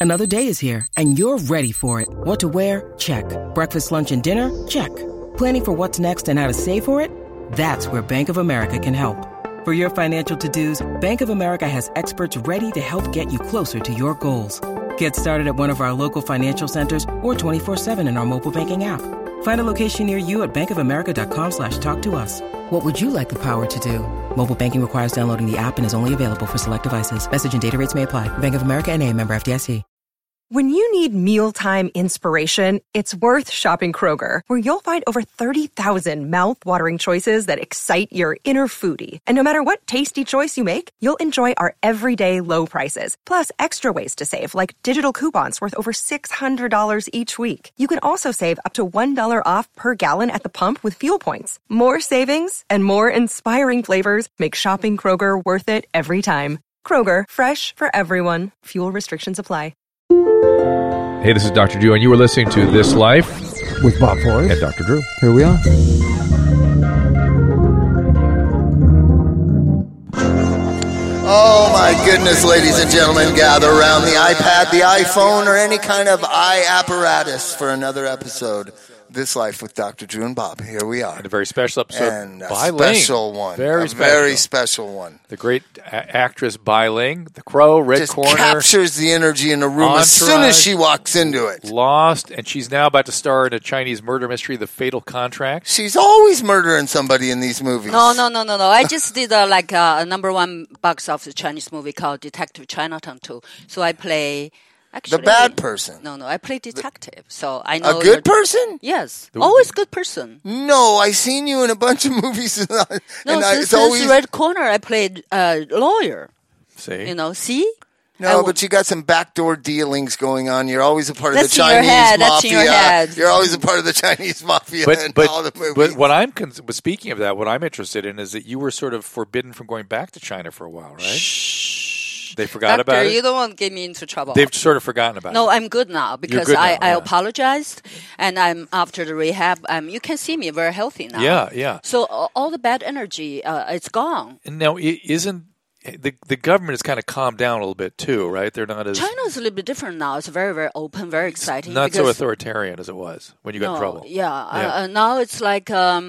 Another day is here, and you're ready for it. What to wear? Check. Breakfast, lunch, and dinner? Check. Planning for what's next and how to save for it? That's where Bank of America can help. For your financial to-dos, Bank of America has experts ready to help get you closer to your goals. Get started at one of our local financial centers or 24/7 in our mobile banking app. Find a location near you at bankofamerica.com/talktous. What would you like the power to do? Mobile banking requires downloading the app and is only available for select devices. Message and data rates may apply. Bank of America N.A., member FDIC. When you need mealtime inspiration, it's worth shopping Kroger, where you'll find over 30,000 mouth-watering choices that excite your inner foodie. And no matter what tasty choice you make, you'll enjoy our everyday low prices, plus extra ways to save, like digital coupons worth over $600 each week. You can also save up to $1 off per gallon at the pump with fuel points. More savings and more inspiring flavors make shopping Kroger worth it every time. Kroger, fresh for everyone. Fuel restrictions apply. Hey, this is Dr. Drew, and you were listening to This Life with Bob Forrest and Dr. Drew. Here we are. Oh my goodness, ladies and gentlemen, gather around the iPad, the iPhone, or any kind of eye apparatus for another episode. This Life with Dr. Drew and Bob. Here we are. And a very special episode. And a Bai special Ling. one. Very special one. The great actress Bai Ling, The Crow, Red Just Corner. captures the energy in a room Entourage, as soon as she walks into it. Lost, and she's now about to star in a Chinese murder mystery, The Fatal Contract. She's always murdering somebody in these movies. No. I just did a #1 box office Chinese movie called Detective Chinatown 2. So I play... Actually, the bad person. No, I play detective. So I know a good person? Yes, always good person. No, I seen you in a bunch of movies. Since Red Corner, I played lawyer. See, see. No, but you got some backdoor dealings going on. You're always a part of the That's Chinese mafia. That's in your head. You're always a part of the Chinese mafia in all the movies. But what speaking of that, what I'm interested in is that you were sort of forbidden from going back to China for a while, right? Shh. They forgot Doctor, about it? You don't want to get me into trouble. They've sort of forgotten about it. No, I'm good now because good now, I yeah. apologized, and I'm after the rehab. You can see me very healthy now. Yeah. So all the bad energy, it's gone. Now, isn't the government has kind of calmed down a little bit too, right? They're not as China's a little bit different now. It's very, very open, very exciting. Not so authoritarian as it was when you got in trouble. Yeah. Now it's like.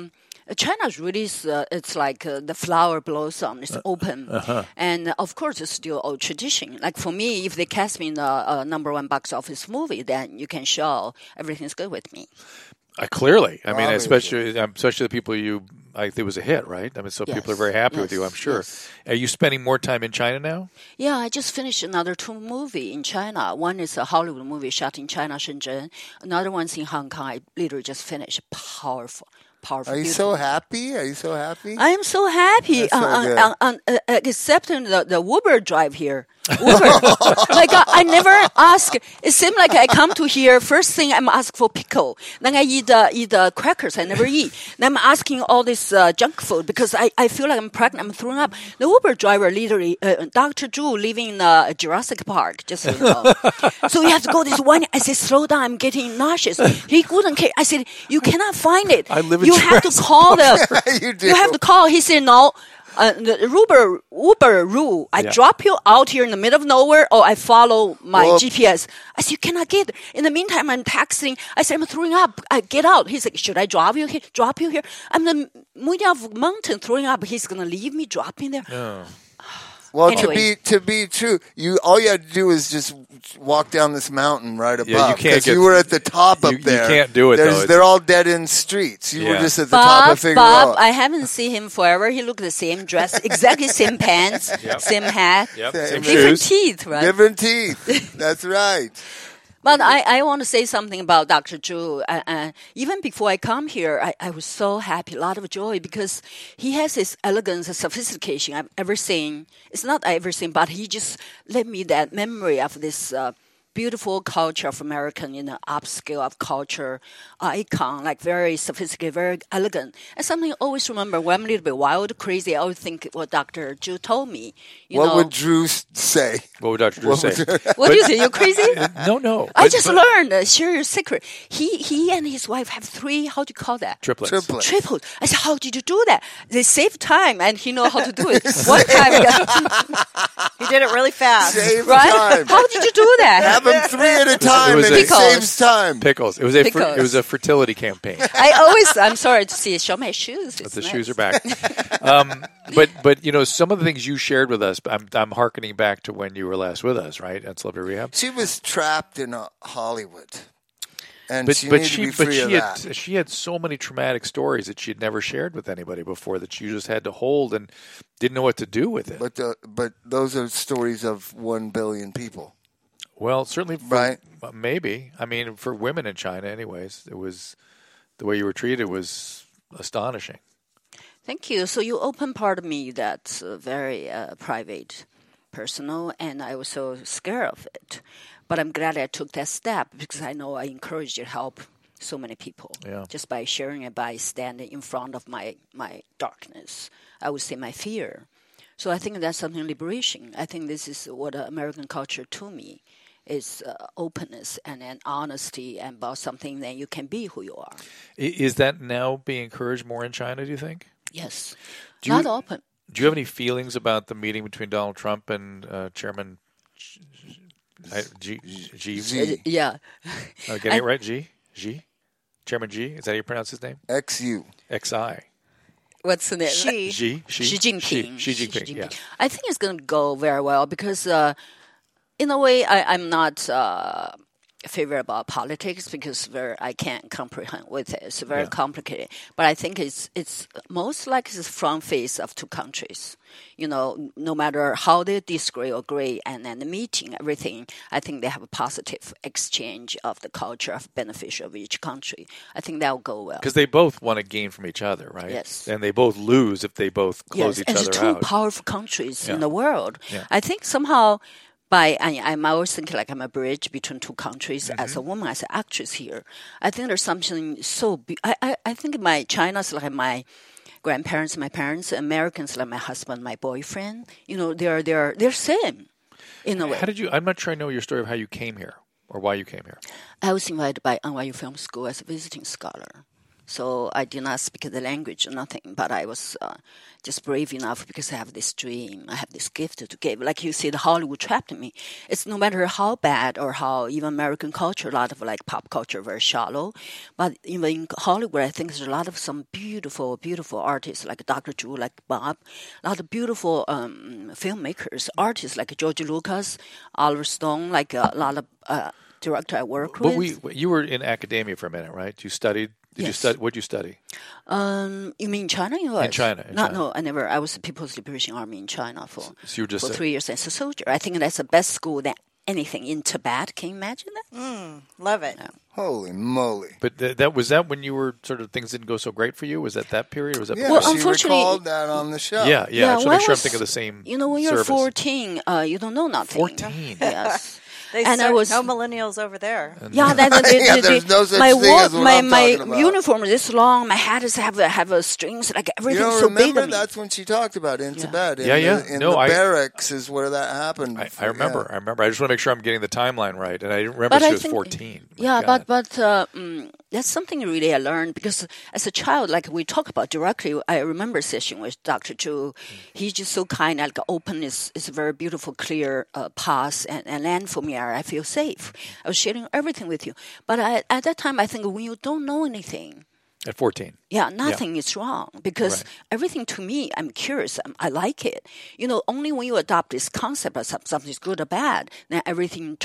China's really, it's like the flower blossom. It's open. And, of course, it's still old tradition. Like, for me, if they cast me in the #1 box office movie, then you can show everything's good with me. Clearly. I mean, especially the people it was a hit, right? I mean, so people are very happy with you, I'm sure. Yes. Are you spending more time in China now? Yeah, I just finished another 2 movies in China. One is a Hollywood movie shot in China, Shenzhen. Another one's in Hong Kong. I literally just finished. Powerful. Are you so happy? I am so happy. Except in the Uber drive here. Uber. Like I never ask. It seems like I come to here. First thing I'm asked for pickle. Then I eat crackers. I never eat. Then I'm asking all this junk food because I feel like I'm pregnant. I'm throwing up. The Uber driver literally, Dr. Drew living in Jurassic Park. Just so you know. So you have to go this one. I said, slow down. I'm getting nauseous. He couldn't care. I said, you cannot find it. I live in You have to call You do. You have to call. He said no. The Uber rule. I drop you out here in the middle of nowhere, or I follow my GPS. I said you cannot get. In the meantime, I'm texting. I said I'm throwing up. I get out. He said, should I drop you here? I'm the middle of mountain throwing up. He's gonna leave me dropping there. Oh. Well, anyway. to be true, all you had to do is just walk down this mountain right above. Yeah, you can't you were at the top up there. You can't do it, though. They're all dead end streets. You were just at the top of Figueroa. Bob, I haven't seen him forever. He looked the same dress, exactly same pants, same hat, same different shoes. teeth, right? Different teeth. That's right. But I want to say something about Dr. Drew. Even before I come here, I was so happy, a lot of joy, because he has this elegance and sophistication I've ever seen. It's not I've ever seen, but he just left me that memory of this beautiful culture of American, upscale of culture icon, like very sophisticated, very elegant. And something I always remember when I'm a little bit wild, crazy, I always think what Dr. Drew told me. What would Drew say? What would Dr. Drew say? What do you say? You're crazy? No. I just learned. Share your secret. He and his wife have 3, how do you call that? Triplets. I said, how did you do that? They save time, and he know how to do it. One time, he did it really fast. Save right? time. How did you do that? Have have them 3 at a time, and it saves time. Pickles. It was a fertility campaign. I'm sorry to see. Show my shoes. But the shoes are back. But some of the things you shared with us, I'm hearkening back to when you were last with us, right, at Celebrity Rehab. She was trapped in Hollywood. And she had so many traumatic stories that she had never shared with anybody before that she just had to hold and didn't know what to do with it. But those are stories of 1 billion people. Well, certainly, maybe. I mean, for women in China, anyways, it was the way you were treated was astonishing. Thank you. So you opened part of me that's very private, personal, and I was so scared of it. But I'm glad I took that step because I know I encouraged you to help so many people just by sharing it, by standing in front of my darkness. I would say my fear. So I think that's something liberation. I think this is what American culture to me is openness and honesty and about something that you can be who you are. Is that now being encouraged more in China, do you think? Yes. Not open. Do you have any feelings about the meeting between Donald Trump and Chairman G? Yeah. Getting it right? G? Chairman G? Is that how you pronounce his name? XU. XI. What's the name? Xi Jinping. Xi Jinping, yeah. I think it's going to go very well because in a way I'm not favor about politics because I can't comprehend with it. It's very complicated. But I think it's most like it's the front face of two countries. No matter how they disagree or agree, and then the meeting, everything, I think they have a positive exchange of the culture of beneficial of each country. I think that will go well. Because they both want to gain from each other, right? Yes. And they both lose if they both close each other out. Yes, and two powerful countries in the world. Yeah. I think somehow... I'm always thinking like I'm a bridge between two countries. Mm-hmm. As a woman, as an actress here, I think there's something so. I think China's like my grandparents, my parents. Americans like my husband, my boyfriend. They're same in a way. How did you? I'm not sure I know your story of how you came here or why you came here. I was invited by NYU Film School as a visiting scholar. So I did not speak the language or nothing, but I was just brave enough because I have this dream. I have this gift to give. Like you said, Hollywood trapped me. It's no matter how bad or how even American culture, a lot of like pop culture, very shallow. But even in Hollywood, I think there's a lot of some beautiful, beautiful artists like Dr. Zhu, like Bob, a lot of beautiful filmmakers, artists like George Lucas, Oliver Stone, like a lot of director I work with. But you were in academia for a minute, right? You studied. What did you study? You mean China? In China. No, I never. I was the People's Liberation Army in China for 3 years as a soldier. I think that's the best school that anything in Tibet. Can you imagine that? Love it. Yeah. Holy moly! But was that when you were sort of things didn't go so great for you? Was that period? Or was that unfortunately, she recalled that on the show. Yeah. I just want to make sure I'm thinking of the same. When you're 14, you don't know nothing. 14. Yes. I was no millennials over there. There's no such thing as what I'm talking about. My uniform is this long. My hat is have strings like everything's so big. Remember that's when she talked about it in Tibet. In the barracks is where that happened. I remember. I just want to make sure I'm getting the timeline right, and I didn't remember she was 14. But that's something really I learned because as a child, like we talk about directly, I remember a session with Dr. Zhu. He's just so kind, like openness is a very beautiful, clear path and land for me. I feel safe. I was sharing everything with you. But at that time, I think when you don't know anything. At 14. Yeah, nothing is wrong because everything to me, I'm curious. I like it. Only when you adopt this concept of something's good or bad, then everything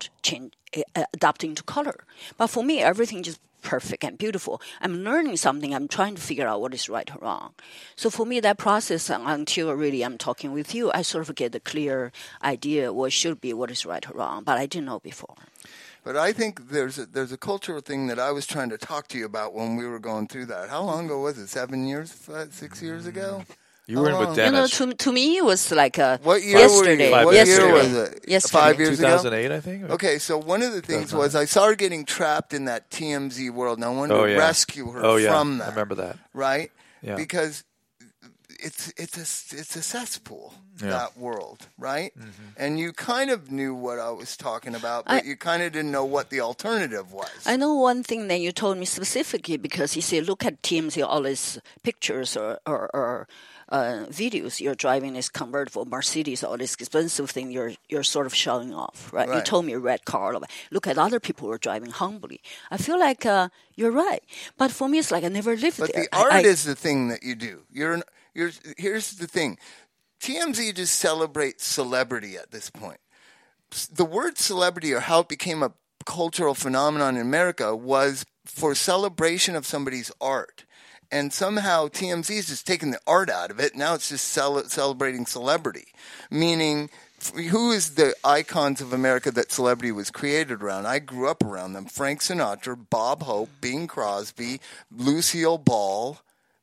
adapting to color. But for me, everything just perfect and beautiful. I'm learning something. I'm trying to figure out what is right or wrong. So for me, that process, until really I'm talking with you, I sort of get a clear idea what should be, what is right or wrong. But I didn't know before. But I think there's a cultural thing that I was trying to talk to you about when we were going through that. How long ago was it? 7 years? 6 years ago? You were in with Dennis. To me, it was like what year yesterday. What year was it? Yesterday. 5 years 2008, ago? I think. Okay, so one of the things was I saw her getting trapped in that TMZ world, and I wanted to rescue her from that. I remember that. Right? Yeah. Because it's a cesspool, that world, right? And you kind of knew what I was talking about, but you kind of didn't know what the alternative was. I know one thing that you told me specifically, because you say, look at TMZ, all these pictures or videos. You're driving this convertible Mercedes, all this expensive thing. You're sort of showing off, right? You told me a red car. Look at other people who are driving humbly. I feel like you're right, but for me, it's like I never lived there. But the art is the thing that you do. Here's the thing. TMZ just celebrates celebrity at this point. The word celebrity, or how it became a cultural phenomenon in America, was for celebration of somebody's art. And somehow TMZ is just taking the art out of it. Now it's just celebrating celebrity. Meaning, who is the icons of America that celebrity was created around? I grew up around them. Frank Sinatra, Bob Hope, Bing Crosby, Lucille Ball.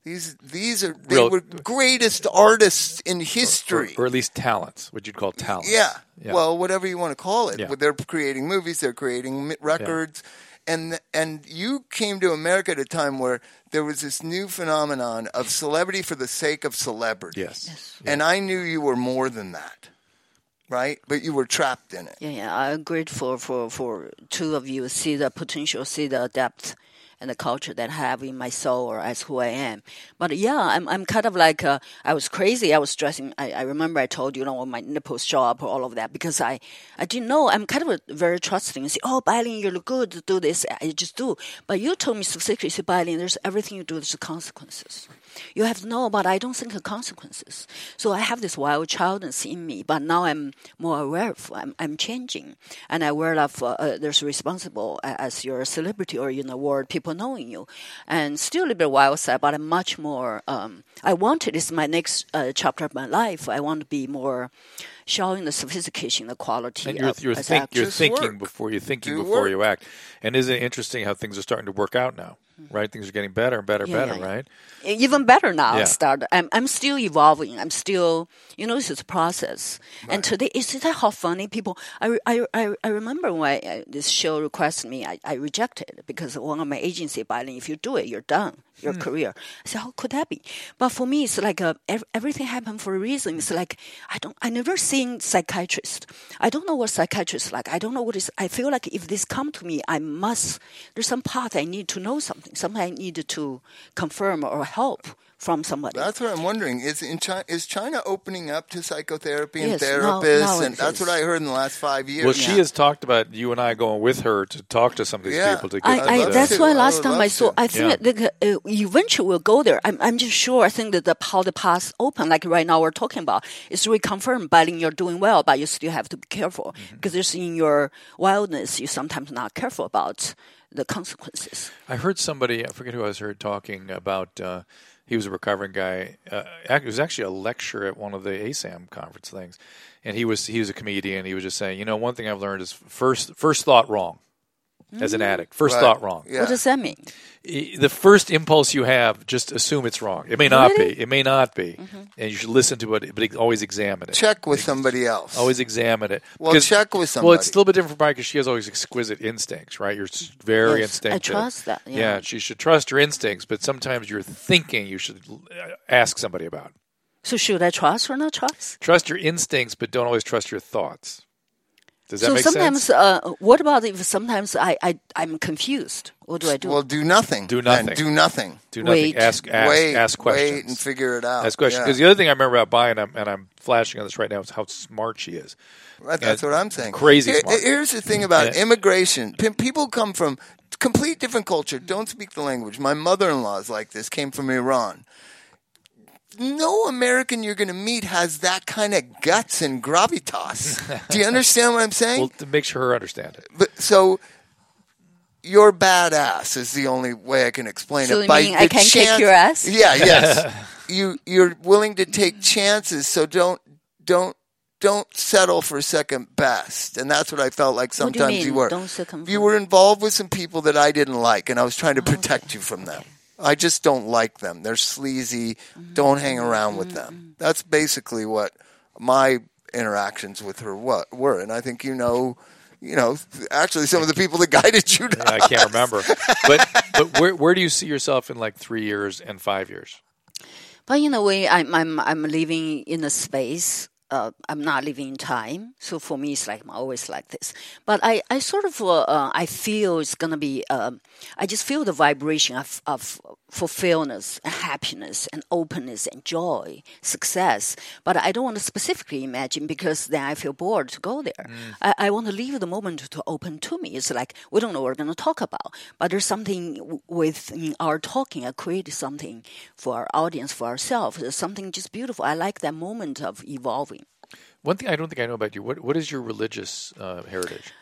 They were greatest artists in history. Or at least talents, what you'd call talents. Yeah. Well, whatever you want to call it. Yeah. They're creating movies, they're creating records. Yeah. And you came to America at a time where there was this new phenomenon of celebrity for the sake of celebrity. Yes. And I knew you were more than that, right? But you were trapped in it. Yeah. I'm grateful for two of you see the potential, see the depth and the culture that I have in my soul or as who I am. But I'm kind of like, I was crazy. I was dressing, I remember I told you, when my nipples show up or all of that, because I didn't know. I'm kind of very trusting. You say, Bai-Ling, you look good, do this. I just do. But you told me specifically, say, Bai-Ling, there's everything you do, there's consequences. You have to know, but I don't think of consequences. So I have this wild childness in me, but now I'm more aware of. I'm changing, and I'm aware of there's responsible as you're a celebrity or in the world, people knowing you, and still a little bit wild side, but I'm much more. I wanted this is my next chapter of my life. I want to be more showing the sophistication, the quality. And you're thinking before you act. And isn't it interesting how things are starting to work out now? Right, things are getting better and better, right? Even better now. Yeah. I'm still evolving. I'm still, this is a process. Right. And today, isn't that how funny people? I remember when this show requested me, I rejected it because one of my agency, Bai-Ling, if you do it, you're done. Your career. I said, how could that be? But for me, it's like everything happened for a reason. It's like I never seen psychiatrist. I don't know what psychiatrist is like. I don't know what is. I feel like if this come to me, there's some part I need to know something. Something I need to confirm or help from somebody. That's what I'm wondering. Is China opening up to psychotherapy and therapists? And that's what I heard in the last 5 years. Well, she has talked about you and I going with her to talk to some of these people. To get that's why last time I saw. I think that eventually we'll go there. I'm just sure. I think that how the path open, like right now we're talking about, is reconfirmed. Bai-Ling, you're doing well, but you still have to be careful because there's in your wildness, you're sometimes not careful about the consequences. I heard somebody, I forget who I heard talking about. He was a recovering guy. It was actually a lecture at one of the ASAM conference things, and he was a comedian. He was just saying, one thing I've learned is first thought wrong. As an addict, first thought wrong. Yeah. What does that mean? The first impulse you have, just assume it's wrong. It may not be. It may not be, and you should listen to it, but always examine it. Check with somebody else. Always examine it. Well, check with somebody. Well, it's still a bit different for Mike because she has always exquisite instincts, right? You're very instinctive. I trust that. Yeah, she should trust your instincts, but sometimes your thinking you should ask somebody about. So should I trust or not trust? Trust your instincts, but don't always trust your thoughts. Does that make sometimes, sense? What about if sometimes I'm confused? What do I do? Well, do nothing. Do nothing. Do nothing. Do nothing. Wait. Ask questions. Wait and figure it out. Ask questions. Because the other thing I remember about Bai, and I'm flashing on this right now, is how smart she is. Right, that's what I'm saying. Crazy smart. Here's the thing about immigration. People come from complete different culture, don't speak the language. My mother-in-law is like this, came from Iran. No American you're going to meet has that kind of guts and gravitas. Do you understand what I'm saying? Well, to make sure her understand it. But so you're badass is the only way I can explain so it. So I can kick your ass? Yeah, yes. You're willing to take chances, so don't settle for second best. And that's what I felt like sometimes you were. You were involved with some people that I didn't like, and I was trying to protect you from them. I just don't like them. They're sleazy. Don't hang around with them. That's basically what my interactions with her were. And I think actually some of the people that guided you. I can't remember. But where do you see yourself in like 3 years and 5 years? But in a way, I'm living in a space. I'm not living in time. So for me, it's like I'm always like this. But I sort of, I feel it's going to be, I just feel the vibration of fulfillment and happiness and openness and joy, success. But I don't want to specifically imagine because then I feel bored to go there. I want to leave the moment to open to me. It's like, we don't know what we're going to talk about. But there's something within our talking. I created something for our audience, for ourselves. There's something just beautiful. I like that moment of evolving. One thing I don't think I know about you, what is your religious heritage?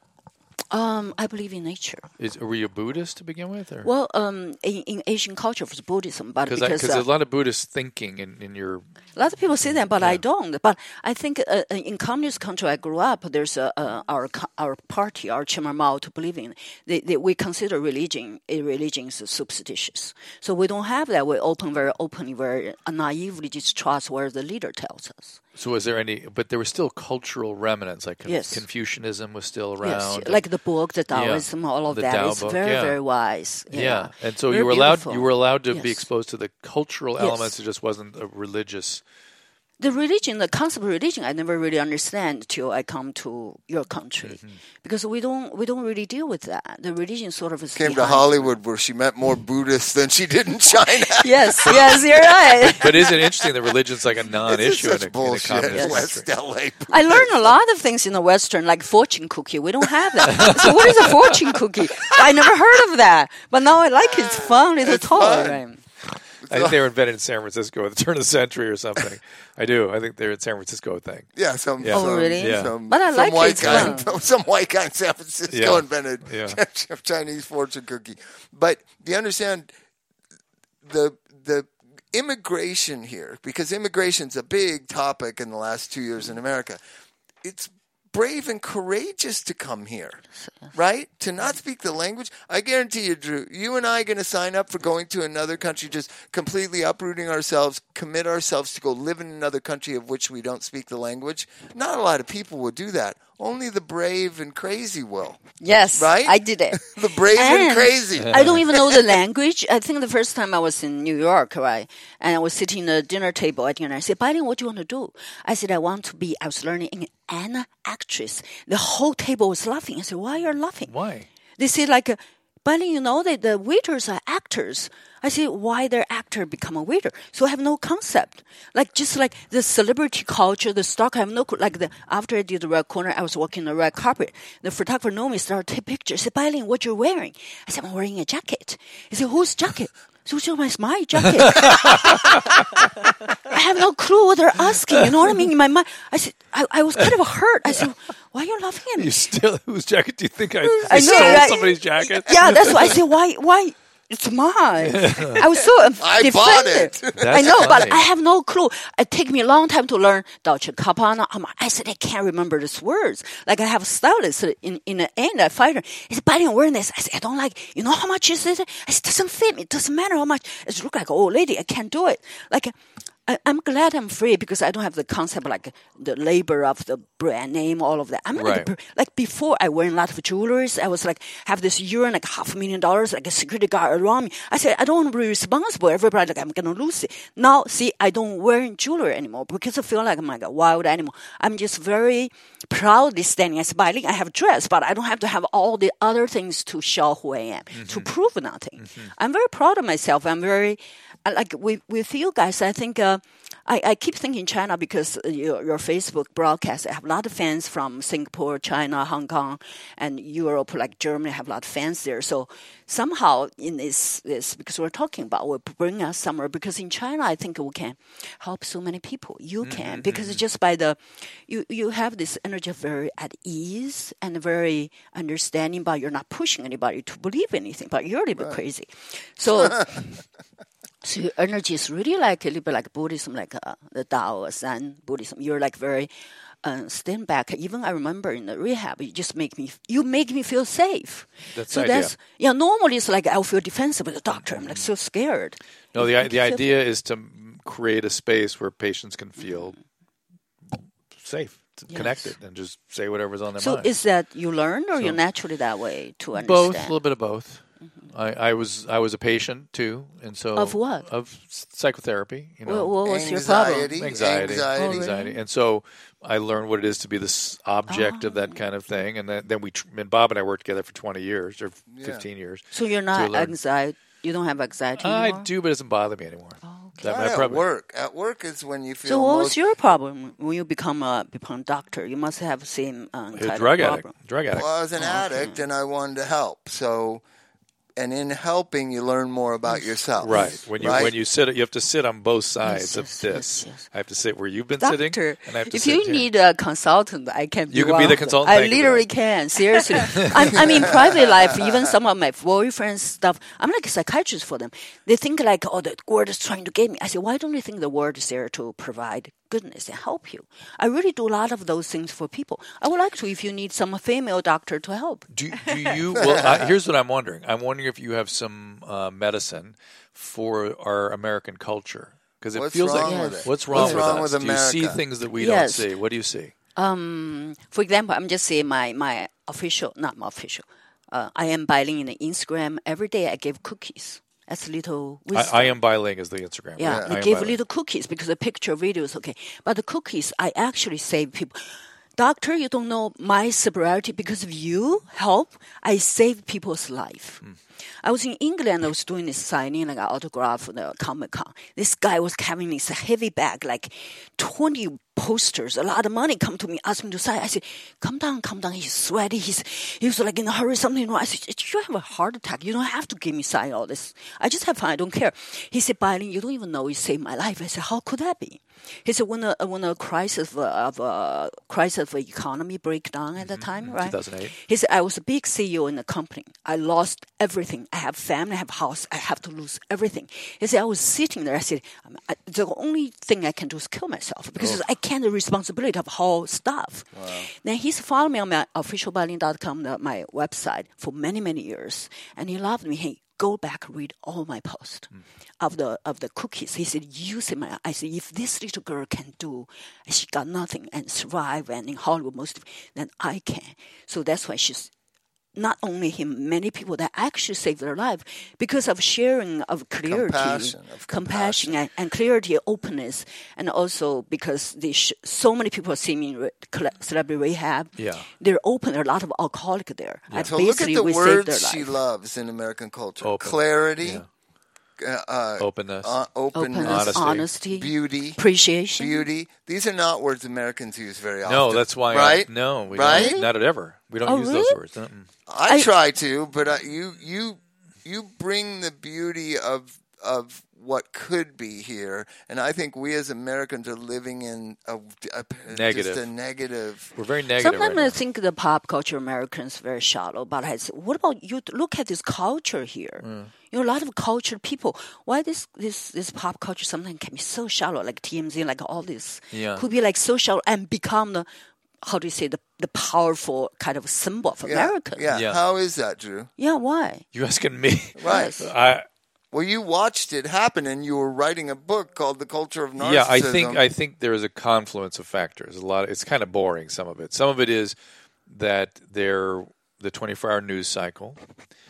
I believe in nature. Were you a Buddhist to begin with? Or? Well, in Asian culture, it's Buddhism, but because there's a lot of Buddhist thinking in your. A lot of people say that, but I don't. But I think in communist country I grew up, there's our party, our Chairman Mao, to believe in. We consider religion is superstitious, so we don't have that. We very openly, very naively just trust where the leader tells us. So was there any? But there were still cultural remnants, like yes. Confucianism was still around. Yes, like the book, the Taoism, all of that Tao is book, very, very wise. Yeah, and so very you were allowed to yes. be exposed to the cultural elements. It just wasn't a religious. The religion, the concept of religion, I never really understand till I come to your country, because we don't really deal with that. The religion sort of is came to Hollywood where she met more Buddhists than she did in China. yes, you're right. But isn't it interesting that religion's like a non-issue in a communist West LA. I learned a lot of things in the Western, like fortune cookie. We don't have that. So what is a fortune cookie? I never heard of that, but now I like it. It's fun. It's toy. Right? I think they were invented in San Francisco at the turn of the century or something. I do. I think they're a San Francisco thing. Yeah, really? Yeah. But I like it. Some white guy in San Francisco invented Chinese fortune cookie. But do you understand the immigration here? Because immigration's a big topic in the last 2 years in America. It's brave and courageous to come here, right? To not speak the language. I guarantee you, Drew, you and I are going to sign up for going to another country, just completely uprooting ourselves, commit ourselves to go live in another country of which we don't speak the language. Not a lot of people will do that. Only the brave and crazy will. Yes, right? I did it. The brave and crazy. I don't even know the language. I think the first time I was in New York, right, and I was sitting at a dinner table at dinner. I said, Biden, what do you want to do? I said, I was learning an actress. The whole table was laughing. I said, why are you laughing? Why? They said, Biden, you know that the waiters are actors. I said, why their actor become a waiter? So I have no concept. Just like the celebrity culture, the stock, I have no, after I did the red corner, I was walking the red carpet. The photographer know me, started to take pictures. He said, Bailing, what you're wearing? I said, I'm wearing a jacket. He said, whose jacket? So it's my jacket. I have no clue what they're asking. You know what I mean? In my mind, I said, I was kind of hurt. I said, why are you laughing at me? Whose jacket do you think I stole somebody's jacket? Yeah, that's why I said, why? It's mine. I was so I bought it. I know, funny. But I have no clue. It took me a long time to learn Dolce Gabbana. I said, I can't remember these words. I have a stylist. In the end, I fired her. He said, Biden, wearing this. I said, I don't like it. You know how much is it? I said, it doesn't fit me. It doesn't matter how much. It looks like an old lady. I can't do it. I'm glad I'm free because I don't have the concept the labor of the brand name, all of that. I'm before I wear a lot of jewelry. I was have this urine $500,000, a security guard around me. I said, I don't want to be responsible. Everybody I'm going to lose it. Now, see, I don't wear jewelry anymore because I feel like I'm like a wild animal. I'm just very proudly standing as Bai Ling. I have a dress, but I don't have to have all the other things to show who I am, to prove nothing. I'm very proud of myself. I'm very... with you guys, I think I keep thinking China because your Facebook broadcast. I have a lot of fans from Singapore, China, Hong Kong, and Europe, like Germany. I have a lot of fans there. So somehow in this because we're talking about, will bring us somewhere. Because in China, I think we can help so many people. You can because it's just by you have this energy of very at ease and very understanding, but you're not pushing anybody to believe anything. But you're a little bit crazy, so. So your energy is really a little bit like Buddhism, the Tao or Zen Buddhism. You're very stand back. Even I remember in the rehab, you make me feel safe. That's the idea. Normally it's I'll feel defensive with the doctor. I'm so scared. No, the idea is to create a space where patients can feel safe, connected, and just say whatever's on their mind. So is that you learn or you're naturally that way to understand? Both, a little bit of both. I was a patient too, and so of what? Of psychotherapy. What was your problem? Anxiety, and so I learned what it is to be this object of that kind of thing, and then Bob and I worked together for 20 years or 15 years. So you're not anxiety. You don't have anxiety anymore? I do, but it doesn't bother me anymore. At work. At work is when you feel. So what was your problem when you become a doctor? You must have the same kind of problem. Drug addict. Well, I was an addict, and I wanted to help. So, and in helping, you learn more about yourself. Right. When you sit, you have to sit on both sides of this. Yes. I have to sit where you've been Doctor, sitting, and I have to if sit you here. need a consultant, I can. You can be the consultant. I literally can. Seriously, I mean, private life. Even some of my boyfriends' stuff. I'm like a psychiatrist for them. They think like, oh, the world is trying to get me. I say, why don't you think the world is there to provide goodness and help you? I really do a lot of those things for people. I would like to, if you need some female doctor to help. Do you? Well, here's what I'm wondering. I'm wondering if you have some medicine for our American culture, because it feels like what's wrong with us? Do you see things that we don't see? What do you see? For example, I'm just saying my official, not my official. I am bilingual in Instagram. Every day I give cookies. That's a little wisdom. I am bilingual is the Instagram. Yeah, I give little cookies because the picture video is okay. But the cookies, I actually save people. Doctor, you don't know my sobriety because of you help. I save people's life. I was in England. I was doing this signing, like an autograph for the Comic-Con. This guy was carrying this heavy bag, like 20 posters, a lot of money, come to me, ask me to sign. I said, calm down. He's sweaty. He was like in a hurry, something wrong. I said, did you have a heart attack? You don't have to give me sign all this. I just have fun. I don't care. He said, Biley, you don't even know you saved my life. I said, how could that be? He said, when a crisis of economy break down at the time, right? 2008. He said, I was a big CEO in the company. I lost everything. I have family, I have house. I have to lose everything. He said, I was sitting there. I said, the only thing I can do is kill myself because I can't the responsibility of whole stuff. Wow. Then he's followed me on my officialbiling.com, my website, for many, many years. And he loved me. Hey, go back, read all my posts of the cookies. He said, use it. I said, if this little girl can do, she got nothing and survive, and in Hollywood then I can. So that's why she's not only him, many people that actually saved their life because of sharing of clarity, compassion and clarity, openness, and also because so many people see me in Celebrity Rehab. Yeah. They're open. There are a lot of alcoholics there. Yeah. So look at the words she loves in American culture. Clarity. Yeah. Openness, honesty, beauty, appreciation. Beauty. These are not words Americans use very often. No, that's why. Right? We don't, not ever. We don't use those words. I try to, but you bring the beauty of what could be here, and I think we as Americans are living in negative. Just a negative. We're very negative. Sometimes I think the pop culture Americans are very shallow, but I say, what about you? Look at this culture here. You know, a lot of cultured people. Why this pop culture sometimes can be so shallow, like TMZ, like all this could be like so shallow and become the, how do you say, the powerful kind of symbol of America. Yeah. How is that, Drew? Yeah, why? You asking me? Right. Well, you watched it happen, and you were writing a book called "The Culture of Narcissism." Yeah, I think there is a confluence of factors. It's kind of boring. Some of it. Some of it is that they're the 24-hour news cycle.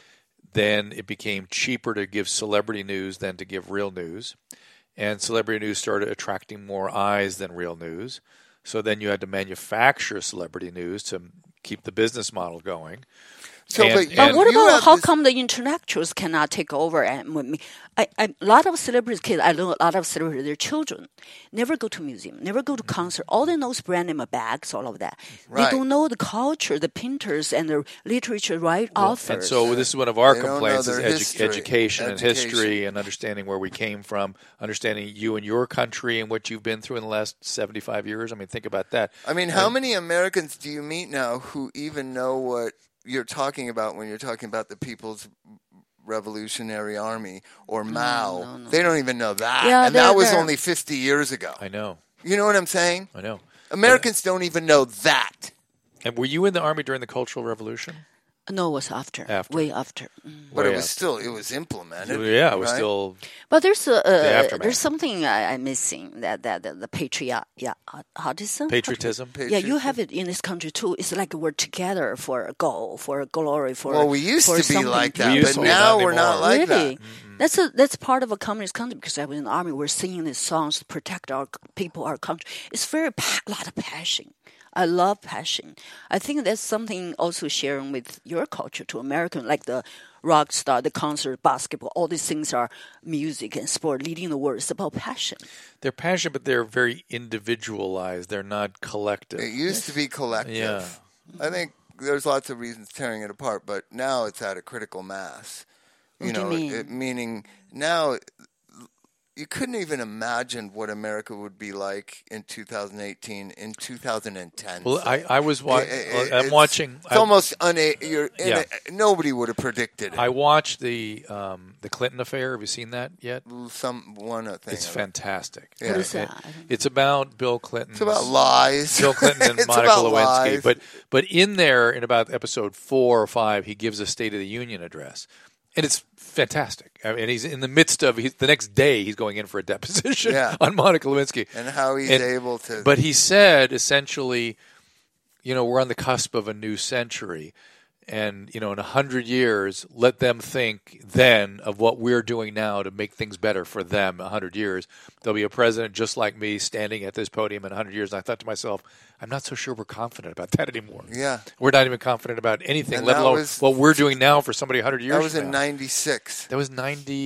Then it became cheaper to give celebrity news than to give real news, and celebrity news started attracting more eyes than real news. So then you had to manufacture celebrity news to keep the business model going. So, but what about how come the intellectuals cannot take over? And with me, a lot of celebrities, kids, I know a lot of celebrities, their children never go to museum, never go to concert. All they know is brand name bags, all of that. Right. They don't know the culture, the painters, and the literature authors. And so this is one of our complaints: is education and history, and understanding where we came from, understanding you and your country and what you've been through in the last 75 years. I mean, think about that. I mean, how many Americans do you meet now who even know what you're talking about when you're talking about the People's Revolutionary Army or Mao? No. They don't even know that. Yeah, and that was only 50 years ago. I know. You know what I'm saying? I know. Americans don't even know that. And were you in the Army during the Cultural Revolution? No, it was after. Way after. But it was implemented. Yeah, it was still. But there's something I'm missing, that the patriotism. Patriotism. Yeah, you have it in this country too. It's like we're together for a goal, for a glory, for. Well, we used to be like that, but now we're not like that. That's part of a communist country, because I was in the army. We're singing these songs to protect our people, our country. It's very lot of passion. I love passion. I think that's something also sharing with your culture to American, like the rock star, the concert, basketball. All these things are music and sport, leading the world. It's about passion. They're passionate, but they're very individualized. They're not collective. It used to be collective. Yeah. I think there's lots of reasons tearing it apart, but now it's at a critical mass. What do you mean? Meaning now you couldn't even imagine what America would be like in 2018, in 2010. Well, I was watching. It's almost nobody would have predicted it. I watched the Clinton affair. Have you seen that yet? One thing. It's fantastic. Yeah. What is that? It's about Bill Clinton. It's about lies. Bill Clinton and Monica Lewinsky. But in there, in about episode 4 or 5, he gives a State of the Union address. And it's fantastic. I mean, he's in the midst of the next day he's going in for a deposition on Monica Lewinsky. And how he's able to. But he said essentially, we're on the cusp of a new century. And, in 100 years, let them think then of what we're doing now to make things better for them 100 years. There'll be a president just like me standing at this podium in 100 years. And I thought to myself, I'm not so sure we're confident about that anymore. Yeah. We're not even confident about anything, let alone what we're doing now for somebody 100 years That was from in now. 96. That was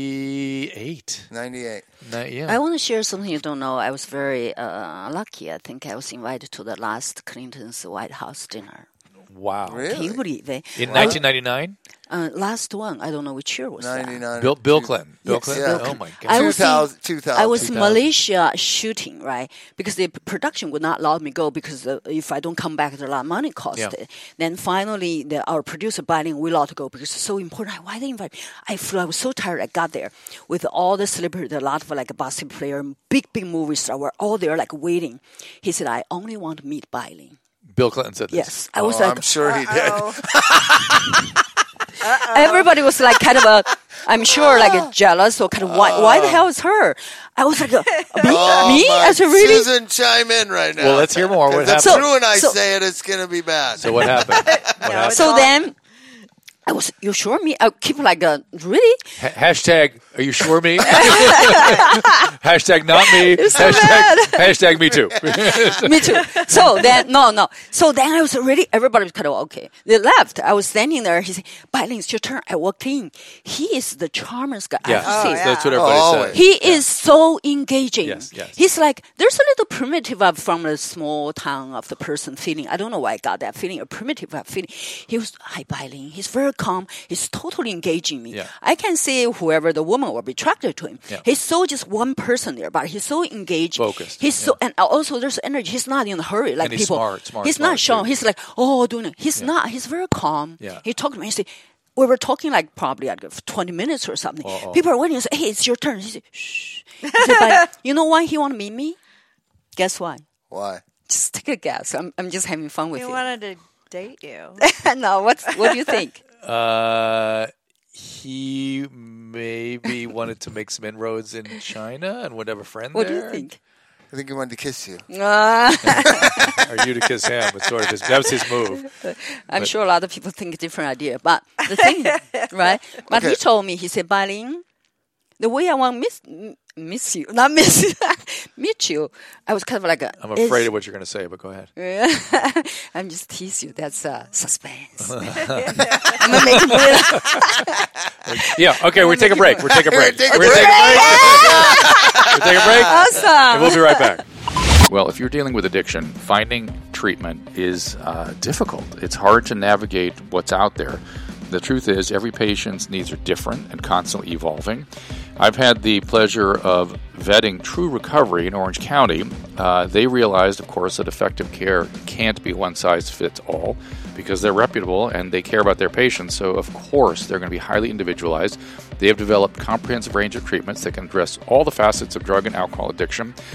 98. 98. I want to share something you don't know. I was very lucky. I think I was invited to the last Clinton's White House dinner. Wow. Really? Can you believe it? In 1999? Last one. I don't know which year was 99. that. Bill Clinton. Bill Clinton. Clinton. Oh, my God. 2000. I was in Malaysia shooting, right? Because the production would not allow me go because if I don't come back, there's a lot of money cost. Yeah. Then finally, our producer, Bailing, we allowed to go because it's so important. Why they invite me? I flew. I was so tired. I got there with all the celebrities, a lot of like a basketball player, big movie star were all there like waiting. He said, I only want to meet Bailing. Bill Clinton said this. Yes. I was like, I'm sure he did. Everybody was like kind of I'm sure like jealous or kind of why the hell is her? I was like, me? I said, really? Susan, chime in right now. Well, let's hear more. What happened? If Drew and I say it, it's going to be bad. So what happened? So then I was, you sure me? I keep like, really? Hashtag, are you sure me? Hashtag not me. It's so hashtag me too. Me too. So then, no. So then I was really, everybody was kind of, okay. They left. I was standing there. He said, Bailing, it's your turn. I walked in. He is the charmest guy. Yeah, that's what everybody said. He is so engaging. Yes. He's like, there's a little primitive from the small town of the person feeling. I don't know why I got that feeling, a primitive feeling. He was, hi, Bailing. He's very calm. He's totally engaging me. Yeah. I can see whoever the woman will be attracted to him. Yeah. He's so just one person there, but he's so engaged. Focused. He's so, and also there's energy. He's not in a hurry like and he's people. Smart. He's not shown. He's like, doing it. He's not. He's very calm. Yeah. He talked to me. He said, we were talking like probably like 20 minutes or something. People are waiting. I said, hey, it's your turn. He said, shh. He said, but you know why he want to meet me? Guess why? Why? Just take a guess. I'm just having fun with you. He wanted to date you. No, what do you think? He maybe wanted to make some inroads in China and would have a friend What there. do you think? I think he wanted to kiss you. Or you to kiss him. It's sort of that was his move. I'm sure a lot of people think a different idea. But the thing, right? But he told me, he said, Bailing, the way I want miss you, not miss you, meet you. I was kind of like I'm afraid of what you're going to say, but go ahead. I'm just tease you. That's suspense. I'm gonna make him Yeah. Okay. We're taking a break. We're taking a break. Awesome. And we'll be right back. Well, if you're dealing with addiction, finding treatment is difficult. It's hard to navigate what's out there. The truth is, every patient's needs are different and constantly evolving. I've had the pleasure of vetting True Recovery in Orange County. They realized, of course, that effective care can't be one size fits all because they're reputable and they care about their patients. So, of course, they're going to be highly individualized. They have developed a comprehensive range of treatments that can address all the facets of drug and alcohol addiction.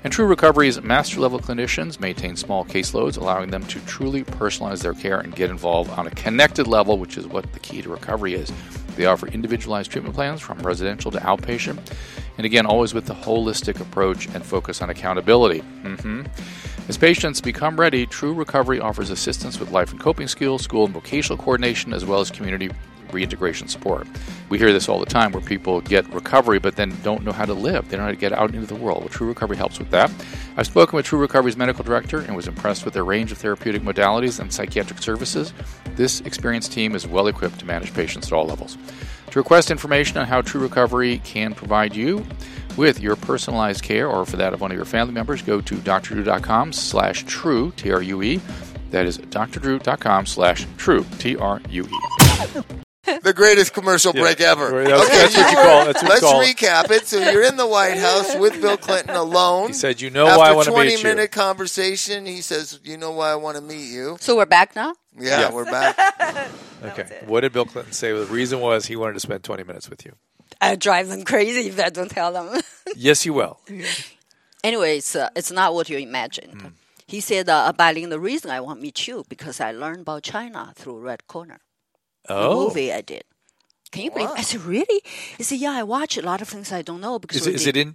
And True Recovery's master-level clinicians maintain small caseloads, allowing them to truly personalize their care and get involved on a connected level, which is what the key to recovery is. They offer individualized treatment plans from residential to outpatient, and again, always with the holistic approach and focus on accountability. As patients become ready, True Recovery offers assistance with life and coping skills, school and vocational coordination, as well as community reintegration support. We hear this all the time where people get recovery but then don't know how to live. They don't know how to get out into the world. Well, True Recovery helps with that. I've spoken with True Recovery's medical director and was impressed with their range of therapeutic modalities and psychiatric services. This experienced team is well equipped to manage patients at all levels. To request information on how True Recovery can provide you with your personalized care or for that of one of your family members, go to drdrew.com/true, True. That is drdrew.com/true, True. The greatest commercial break ever. That's what you call it. Let's recap it. So you're in the White House with Bill Clinton alone. He said, why I want to meet you. After a 20-minute conversation, he says, why I want to meet you. So we're back now? Yeah, we're back. Okay. What did Bill Clinton say? The reason was he wanted to spend 20 minutes with you. I drive them crazy if I don't tell them. Yes, you will. Anyway, it's not what you imagined. He said, Bailing, the reason I want to meet you because I learned about China through Red Corner. The movie I did. Can you believe? I said, really? He said, I watch a lot of things I don't know because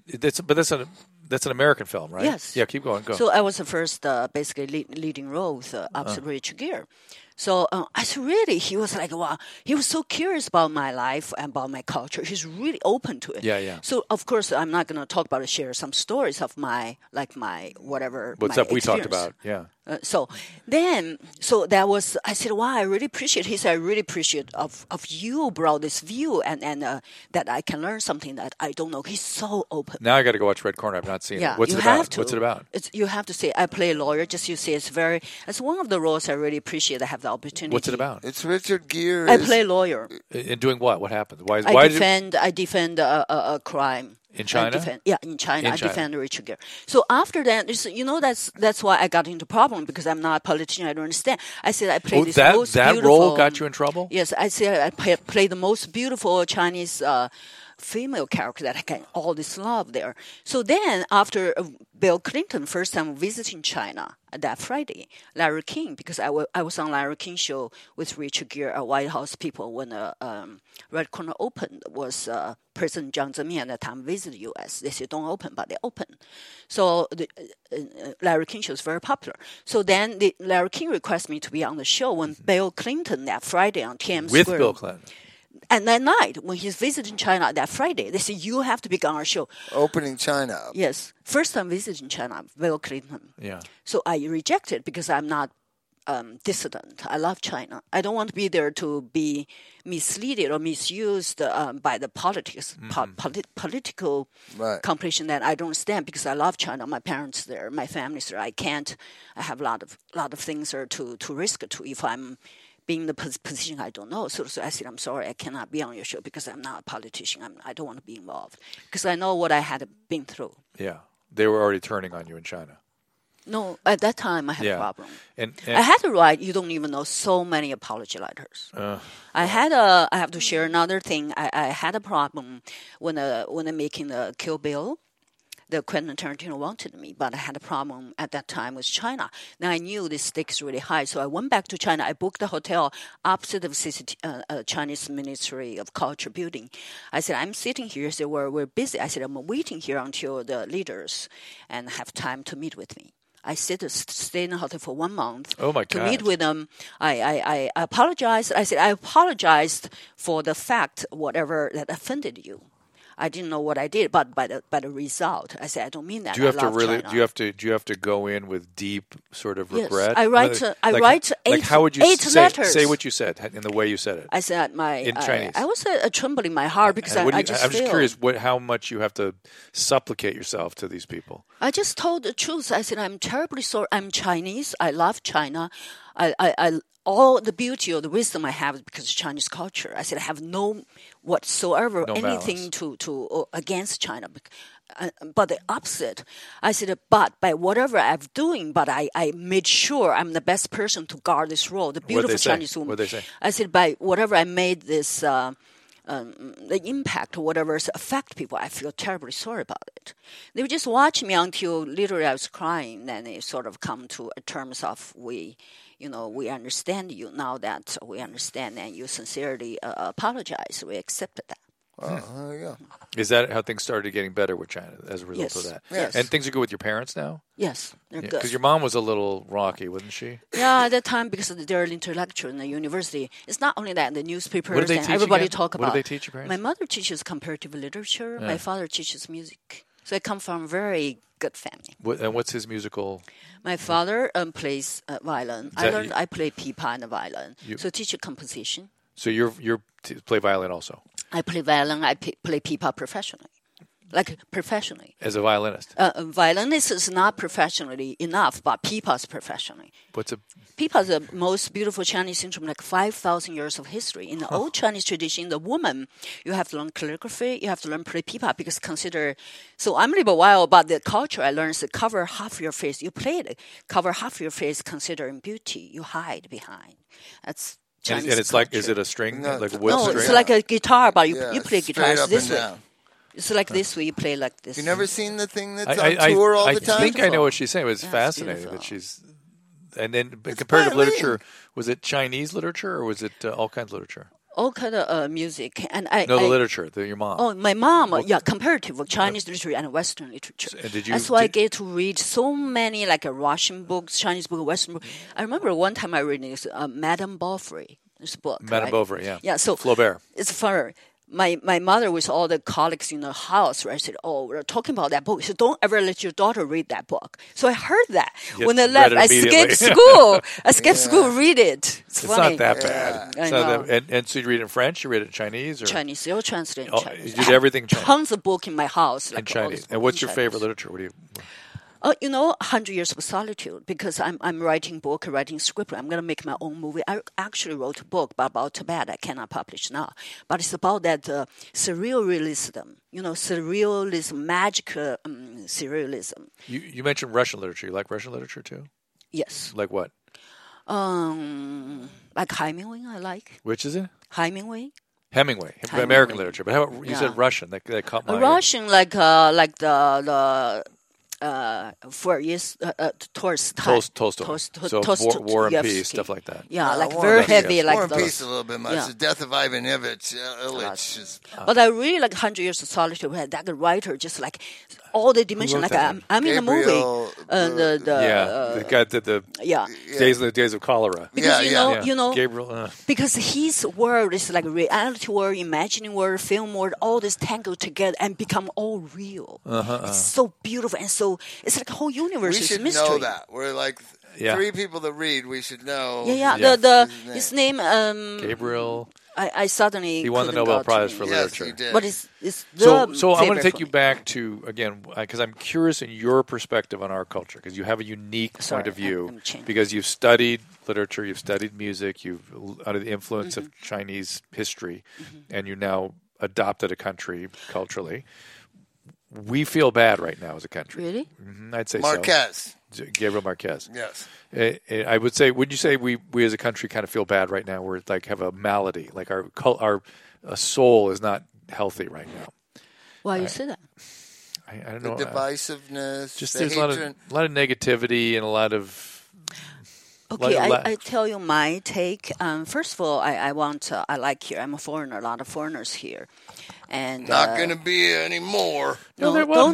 that's an American film, right? Yes. Yeah, keep going. Go. So I was the first, basically leading role with opposite Richard Gere. So I said, really? He was like, wow. He was so curious about my life and about my culture. He's really open to it. Yeah. So, of course, I'm not going to talk about it, share some stories of my whatever. What's my up we talked experience. about, yeah. So that was, I said, wow, I really appreciate. He said, I really appreciate of you brought this view and that I can learn something that I don't know. He's so open. Now I got to go watch Red Corner. I've not seen it. What's it about? What's it about? You have to say, I play a lawyer. Just you say, it's one of the roles I really appreciate. I have the opportunity. What's it about? It's Richard Gere. I play a lawyer. In doing what? What happened? I defend a crime. In China? In China. I defend Richard Gere. So after that, that's why I got into problem because I'm not a politician. I don't understand. I said I play this most beautiful. That role got you in trouble? Yes, I said I play the most beautiful Chinese female character that I get all this love there. So then after Bill Clinton first time visiting China that Friday, Larry King, because I was on Larry King show with Richard Gere at White House people when Red Corner opened was President Jiang Zemin at that time visited U.S. They said don't open, but they opened. So the Larry King show is very popular. So then Larry King requested me to be on the show when Bill Clinton that Friday on TM Square. With Bill Clinton. And that night, when he's visiting China that Friday, they said, you have to be on our show. Opening China. Yes. First time visiting China, Bill Clinton. Yeah. So I rejected because I'm not dissident. I love China. I don't want to be there to be misleaded or misused by the politics, political competition that I don't understand because I love China. My parents there, my family's there. I have a lot of things there to risk to if I'm being the position I don't know. So I said, I'm sorry, I cannot be on your show because I'm not a politician. I don't want to be involved because I know what I had been through. Yeah. They were already turning on you in China. No, at that time I had a problem. And I had to write, you don't even know, so many apology letters. I have to share another thing. I had a problem when I'm making the Kill Bill. The Quentin Tarantino wanted me, but I had a problem at that time with China. Now I knew the stakes really high, so I went back to China. I booked a hotel opposite of Chinese Ministry of Culture building. I said, I'm sitting here. They said, we're busy. I said, I'm waiting here until the leaders and have time to meet with me. I stayed in the hotel for 1 month to meet with them. I apologized. I said, I apologized for the fact, whatever that offended you. I didn't know what I did, but by the result, I said I don't mean that. Do you have to go in with deep sort of regret? Yes, I write eight. How would you eight letters. Say what you said in the way you said it? I said in Chinese. I was trembling my heart because I'm just curious how much you have to supplicate yourself to these people. I just told the truth. I said I'm terribly sorry. I'm Chinese. I love China. I all the beauty or the wisdom I have is because of Chinese culture. I said I have no anything to against China, but the opposite. I said, but by whatever I'm doing, but I made sure I'm the best person to guard this role. The beautiful Chinese woman. What they say? I said by whatever I made this the impact or whatever's affect people, I feel terribly sorry about it. They would just watch me until literally I was crying. Then they sort of come to terms of we understand you now that we understand and you sincerely apologize. We accepted that. There you go. Is that how things started getting better with China as a result of that? Yes. And things are good with your parents now? Yes, they're good. Because your mom was a little rocky, wasn't she? Yeah, at that time, because they're intellectual in the university. It's not only that, the newspapers What did they and teach everybody again? talk about. What did they teach your parents? My mother teaches comparative literature. My father teaches music. So I come from a very good family. And what's his musical? My father plays violin. I play pipa and violin. So teach composition. So you play violin also? I play violin. I play pipa professionally. As a violinist? Violinist is not professionally enough, but pipa is professionally. Pipa is the most beautiful Chinese instrument, like 5,000 years of history. In the old Chinese tradition, the woman, you have to learn calligraphy, you have to learn play pipa, because so I'm a little while about the culture I learned is to cover half your face. You play it, cover half your face, considering beauty. You hide behind. That's Chinese and it's culture. like, is it a string? Like a wood No, string? it's like a guitar, but you play guitar this way. Down. It's like this way, you play like this. You never seen the thing that's on tour all the time? I think I know what she's saying. It was fascinating that she's... And then comparative literature, was it Chinese literature or was it all kinds of literature? All kind of music. And the literature, your mom. Oh, my mom, comparative Chinese literature and Western literature. And that's why I get to read so many like Russian books, Chinese books, Western books. I remember one time I read this Madame Bovary, this book. Madame Bovary, yeah. Yeah, so Flaubert. It's fun. My mother with all the colleagues in the house, right, said, we're talking about that book. So don't ever let your daughter read that book. So I heard that. When I left, I skipped school. Read it. It's funny. Not that bad. I know. And so you read it in French, you read it in Chinese? Or? Chinese. They'll translate in Chinese. You did everything in Chinese? Tons of books in my house. In Chinese. And what's your favorite literature? What do you... 100 Years of Solitude, because I'm writing script. I'm going to make my own movie. I actually wrote a book about Tibet. I cannot publish now. But it's about that surrealism, magic surrealism. You mentioned Russian literature. You like Russian literature too? Yes. Like what? Like Hemingway, I like. Which is it? Hemingway. American literature. But how about, you said Russian. That caught my Russian, like the Tolstoy. So War and Peace, stuff like that. Yeah, like very heavy. Like War and Peace a little bit much. The death of Ivan Ilyich. But I really like 100 Years of Solitude. That writer just like all the dimension. Like I'm in the movie. The guy did the Days of Cholera. Because you know, Gabriel. Because his world is like reality world, imagining world, film world, all this tangled together and become all real. It's so beautiful and so it's like a whole universe. We should know that. We're like three people that read. We should know. His name. Gabriel. I suddenly he won the Nobel Prize for literature. Yes, he did. But it's so I'm going to take you back to again because I'm curious in your perspective on our culture because you have a unique point of view because you've studied literature, you've studied music, you've under the influence of Chinese history, and you now adopted a country culturally. We feel bad right now as a country. Really? I'd say Marquez. So. Gabriel Marquez. Yes. I would say, would you say we as a country kind of feel bad right now? We're like have a malady, like our soul is not healthy right now. Why you say that? I don't know. Divisiveness. Just there's a lot of negativity and a lot of. Okay, I tell you my take. First of all, I like here. I'm a foreigner. A lot of foreigners here. And not going to be anymore. No,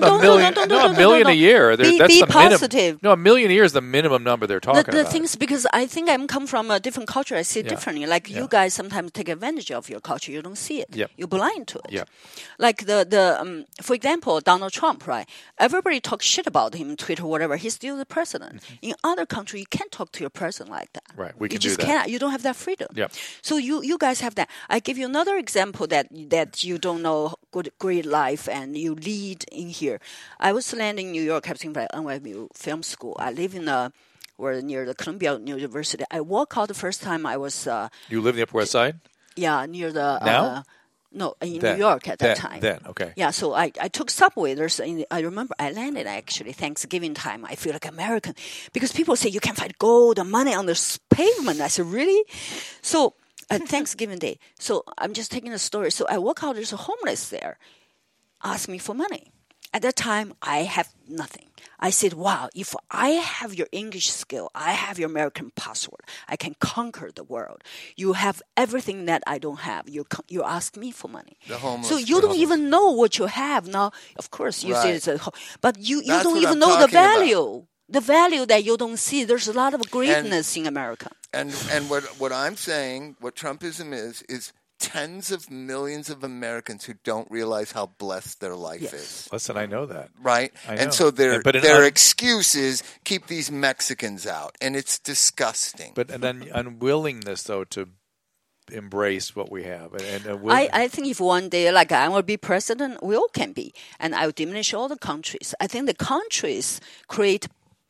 a million a year. That's be the positive. Minimum. No, a million a year is the minimum number they're talking about. The things because I think I'm come from a different culture. I see it differently. Like you guys sometimes take advantage of your culture. You don't see it. Yep. You're blind to it. Yep. Like for example, Donald Trump, right? Everybody talks shit about him, Twitter, whatever. He's still the president. In other countries, you can't talk to your president like that. Right. We can do that. You just can't. You don't have that freedom. Yep. So you guys have that. I give you another example that you don't know great life and you lead in here. I was landing in New York, having by NYU Film School. I live in near the Columbia University. I walk out the first time I was. You live in the Upper West Side? Yeah, near the. Now? No, in New York at that time. Then, okay. Yeah, so I took subway. I remember I landed actually Thanksgiving time. I feel like American because people say you can find gold and money on the pavement. I said, really? So Thanksgiving Day. So I'm just taking a story. So I walk out, there's a homeless there, ask me for money. At that time, I have nothing. I said, wow, if I have your English skill, I have your American passport, I can conquer the world. You have everything that I don't have. You ask me for money. The homeless. So you don't even know what you have. Now, of course, you say it's but you That's don't what even I'm know the talking about. value. The value that you don't see. There's a lot of greatness in America. And what I'm saying, what Trumpism is tens of millions of Americans who don't realize how blessed their life is. Listen, I know that. Right? I know. And so their excuse is keep these Mexicans out. And it's disgusting. But and then unwillingness, though, to embrace what we have. I think if one day, like I will be president, we all can be. And I will diminish all the countries. I think the countries create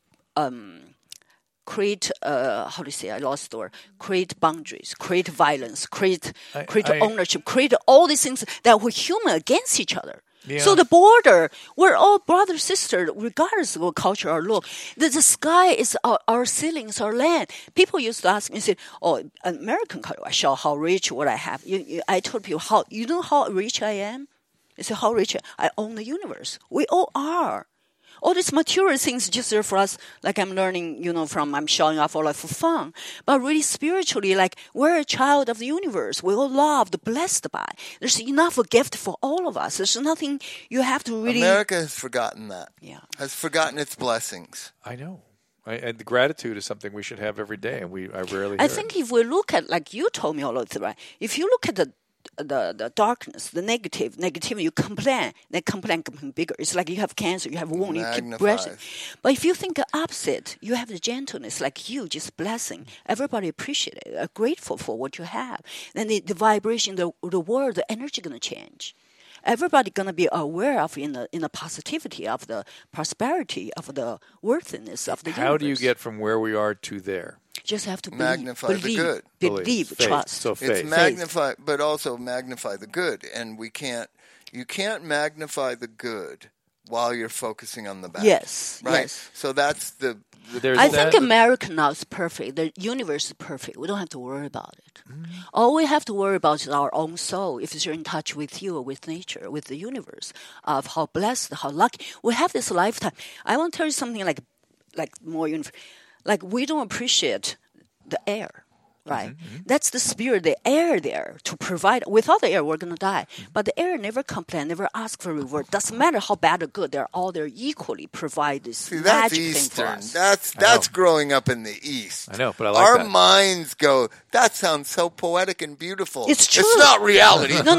how do you say? I lost the word. Create boundaries, create violence, create ownership, create all these things that were human against each other. Yeah. So the border, we're all brother, sister, regardless of what culture or look. The sky is our ceilings, our land. People used to ask me, say, "Oh, American culture, I show how rich what I have." I told people, you know how rich I am? I said, how rich I own the universe. We all are. All these material things just there for us, like I'm learning, I'm showing off all for fun. But really spiritually, like we're a child of the universe. We're all loved, blessed by. There's enough a gift for all of us. There's nothing you have to really... America has forgotten that. Yeah. Has forgotten its blessings. I know. And the gratitude is something we should have every day, and I rarely hear I think if we look at, like you told me all of it, right? If you look at the darkness, the negativity, you complain, that complaint becomes bigger. It's like you have cancer, you have a wound, you keep breathing. But if you think the opposite, you have the gentleness, like you, just blessing. Everybody appreciate it, are grateful for what you have. Then the vibration, the world, the energy going to change. Everybody going to be aware of in the positivity of the prosperity of the worthiness of the universe. How do you get from where we are to there? Just have to magnify believe, the good. Believe, faith. trust. So faith. It's magnify, but also magnify the good. And you can't magnify the good while you're focusing on the bad. Yes. Right? Yes. So that's I think America now is perfect. The universe is perfect. We don't have to worry about it. All we have to worry about is our own soul. If you're in touch with you, with nature, with the universe, of how blessed, how lucky. We have this lifetime. I want to tell you something like more like we don't appreciate the air, right? Mm-hmm. That's the spirit, the air there to provide. Without the air, we're going to die. But the air never complain, never ask for reward. Doesn't matter how bad or good, they're all there equally provide this magic thing for us. That's growing up in the East. I know, but I like our that. minds go, that sounds so poetic and beautiful. It's true. It's not reality. No.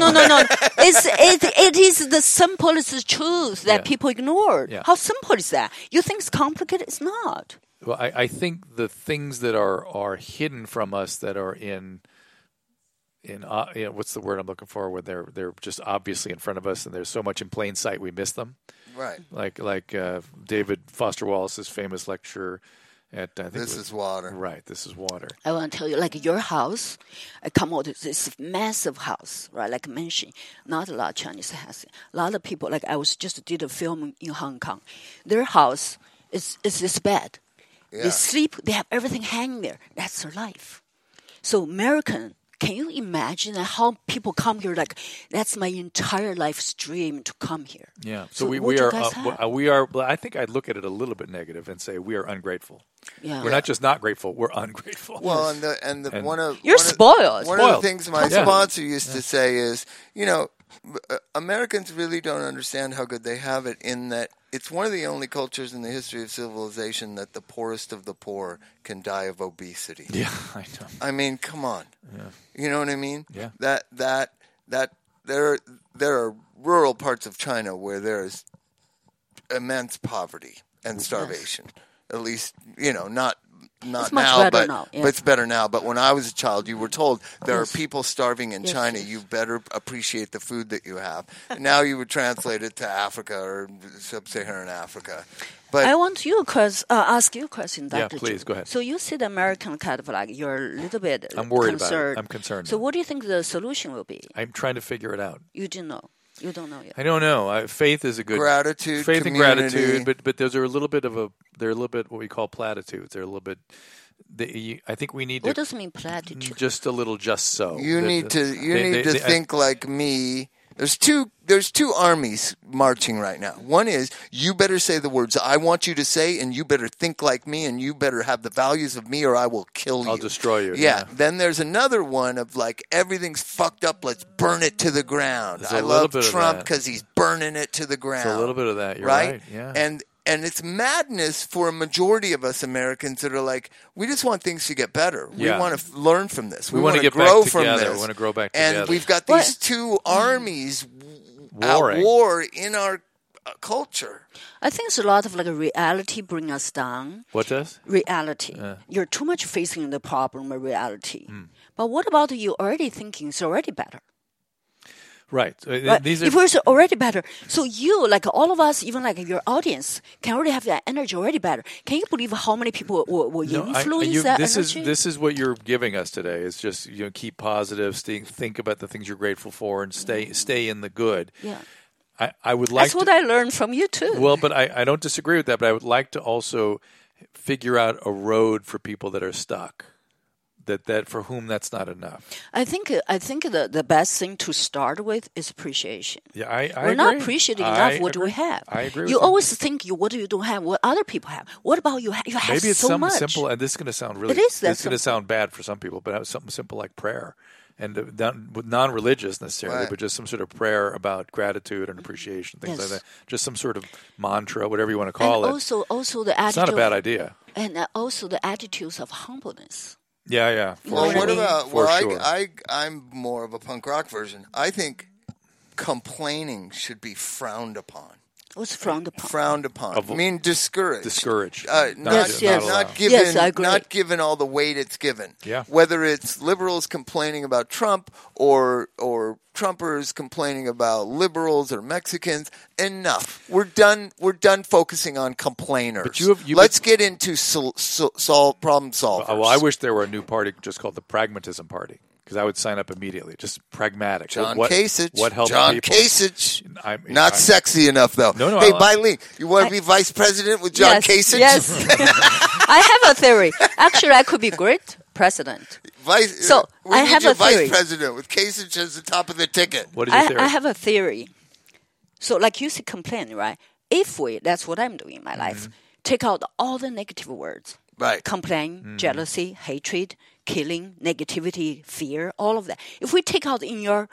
It is the simplest truth that people ignore. Yeah. How simple is that? You think it's complicated? It's not. Well, I think the things that are hidden from us that are in what's the word I'm looking for? Where they're just obviously in front of us, and there's so much in plain sight we miss them. Right. Like David Foster Wallace's famous lecture at I think This Is Water. Right. This Is Water. I want to tell you, like your house, I come out of this massive house, right? Like I mentioned, not a lot of Chinese has it. A lot of people, like I did a film in Hong Kong. Their house is this bed. Yeah. They sleep, they have everything hanging there. That's their life. So American, can you imagine how people come here? Like that's my entire life's dream to come here. Yeah. So we are. I think I'd look at it a little bit negative and say we are ungrateful. Yeah. We're not just not grateful. We're ungrateful. Well, you're spoiled. One of the things my sponsor used to say is, Americans really don't understand how good they have it in that it's one of the only cultures in the history of civilization that the poorest of the poor can die of obesity. Yeah, I know. I mean, come on. Yeah. You know what I mean? Yeah. That there are rural parts of China where there's immense poverty and starvation. Yes. At least, not now, but it's better now. But when I was a child, you were told there are people starving in China. You better appreciate the food that you have. And now you would translate it to Africa or sub-Saharan Africa. But I want to ask you a question, Dr. Yeah, please, go ahead. So you see the American kind of like you're a little bit I'm worried concerned. about it. I'm concerned. So what do you think the solution will be? I'm trying to figure it out. You don't know. You don't know yet. I don't know. Faith is a good gratitude. Faith community. and gratitude, but those are a little bit what we call platitudes. They're a little bit I think we need What to. does it mean platitude? Just a little, just so. You need to think like me. There's two armies marching right now. One is you better say the words I want you to say, and you better think like me, and you better have the values of me, or I will kill you. I'll destroy you. Yeah. Then there's another one of like everything's fucked up. Let's burn it to the ground. I love Trump because he's burning it to the ground. It's a little bit of that. You're right. Yeah. And it's madness for a majority of us Americans that are like, we just want things to get better. We want to learn from this. We want to grow from this. We want to grow back together. And we've got these two armies at war in our culture. I think it's a lot of like a reality bring us down. What does? Reality. You're too much facing the problem of reality. But what about you already thinking it's already better? Right. If it's already better, so you, like all of us, even like your audience, can already have that energy already better. Can you believe how many people will influence that energy? This is what you're giving us today. It's just keep positive, think about the things you're grateful for, and stay in the good. Yeah. I would like. That's what I learned from you too. Well, but I don't disagree with that. But I would like to also figure out a road for people that are stuck. That for whom that's not enough. I think the best thing to start with is appreciation. Yeah, I We're agree. not appreciating enough what we have. I agree. You always think what you don't have, what other people have. What about you? You have Maybe it's so something much. simple, and this is going to sound really. It is that It's going to sound bad for some people, but something simple like prayer, and non-religious necessarily, but just some sort of prayer about gratitude and appreciation, things like that. Just some sort of mantra, whatever you want to call it. Also the attitude. It's not a bad idea. And also the attitudes of humbleness. Yeah. Well, what about? Sure. I'm more of a punk rock version. I think complaining should be frowned upon. What's frowned upon? Frowned upon. I mean, discouraged. Discouraged. Yes. Not given all the weight it's given. Yeah. Whether it's liberals complaining about Trump or Trumpers complaining about liberals or Mexicans, enough. We're done focusing on complainers. But let's get into problem solvers. Well, I wish there were a new party just called the Pragmatism Party. Because I would sign up immediately. Just pragmatic. John Kasich. What helps John people? Kasich. Not sexy enough, though. No. Hey, Bailey, you want to be vice president with John Kasich? Yes. I have a theory. Actually, I could be great president. I have a theory. Vice president with Kasich as the top of the ticket. What is your theory? I have a theory. So, like you said, complain, right? If that's what I'm doing in my life, take out all the negative words. Right. Complain, jealousy, hatred, killing, negativity, fear, all of that. If we take out in our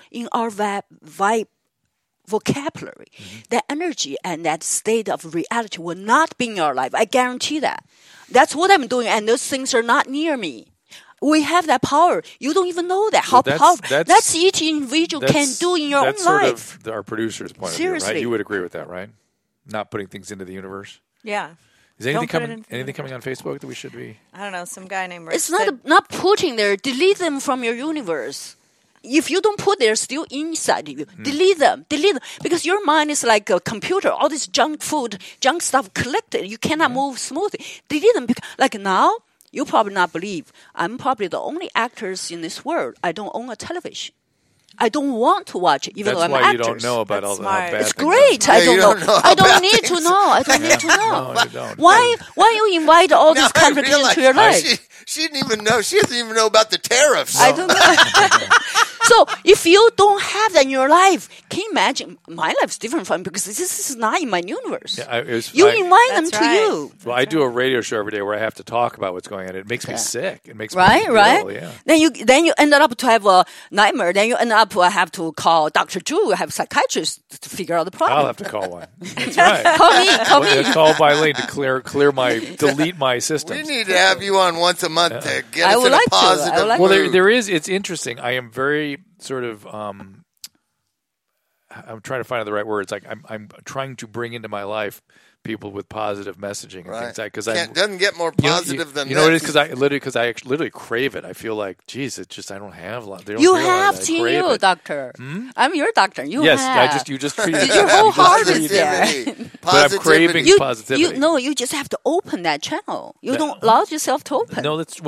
vocabulary, that energy and that state of reality will not be in your life. I guarantee that. That's what I'm doing, and those things are not near me. We have that power. You don't even know that. How powerful. That's each individual can do in your own life. That's sort of our producer's point Seriously. of view, right? You would agree with that, right? Not putting things into the universe. Yeah. Is anything coming on Facebook that we should be? I don't know. Some guy named Rich It's not putting there. Delete them from your universe. If you don't put, they're still inside you. Delete them. Because your mind is like a computer. All this junk food, junk stuff collected. You cannot move smoothly. Delete them. Like now, you probably not believe, I'm probably the only actors in this world. I don't own a television. I don't want to watch it, even though I'm an actor. That's why you don't know about all the bad It's things. great. I don't know. I don't need to know. I don't need to know. No, you don't. Why you invite all this complication into your life? She didn't even know. She doesn't even know about the tariffs. I don't know. So if you don't have that in your life, can you imagine? My life's different from because this is not in my universe. Yeah, invite them to you. Well, I do a radio show every day where I have to talk about what's going on. It makes me sick. It makes me ill, yeah. Then you ended up to have a nightmare. Then you end up I have to call Dr. Drew, have psychiatrist to figure out the problem. I'll have to call one. That's right. Call me. Call Bailey to delete my systems. We need to have you on once a month to get us in a positive mood. There is. It's interesting. I am very sort of. I'm trying to find the right words. Like I'm trying to bring into my life people with positive messaging and things like because it doesn't get more positive than you know what it is because I literally crave it. I feel like geez, it's just I don't have a lot. They don't you realize have I to crave you, it. doctor. I'm your doctor. You yes, have. you just treated it. Your whole heart is there. But I'm craving positivity. You just have to open that channel. You don't allow yourself to open. No,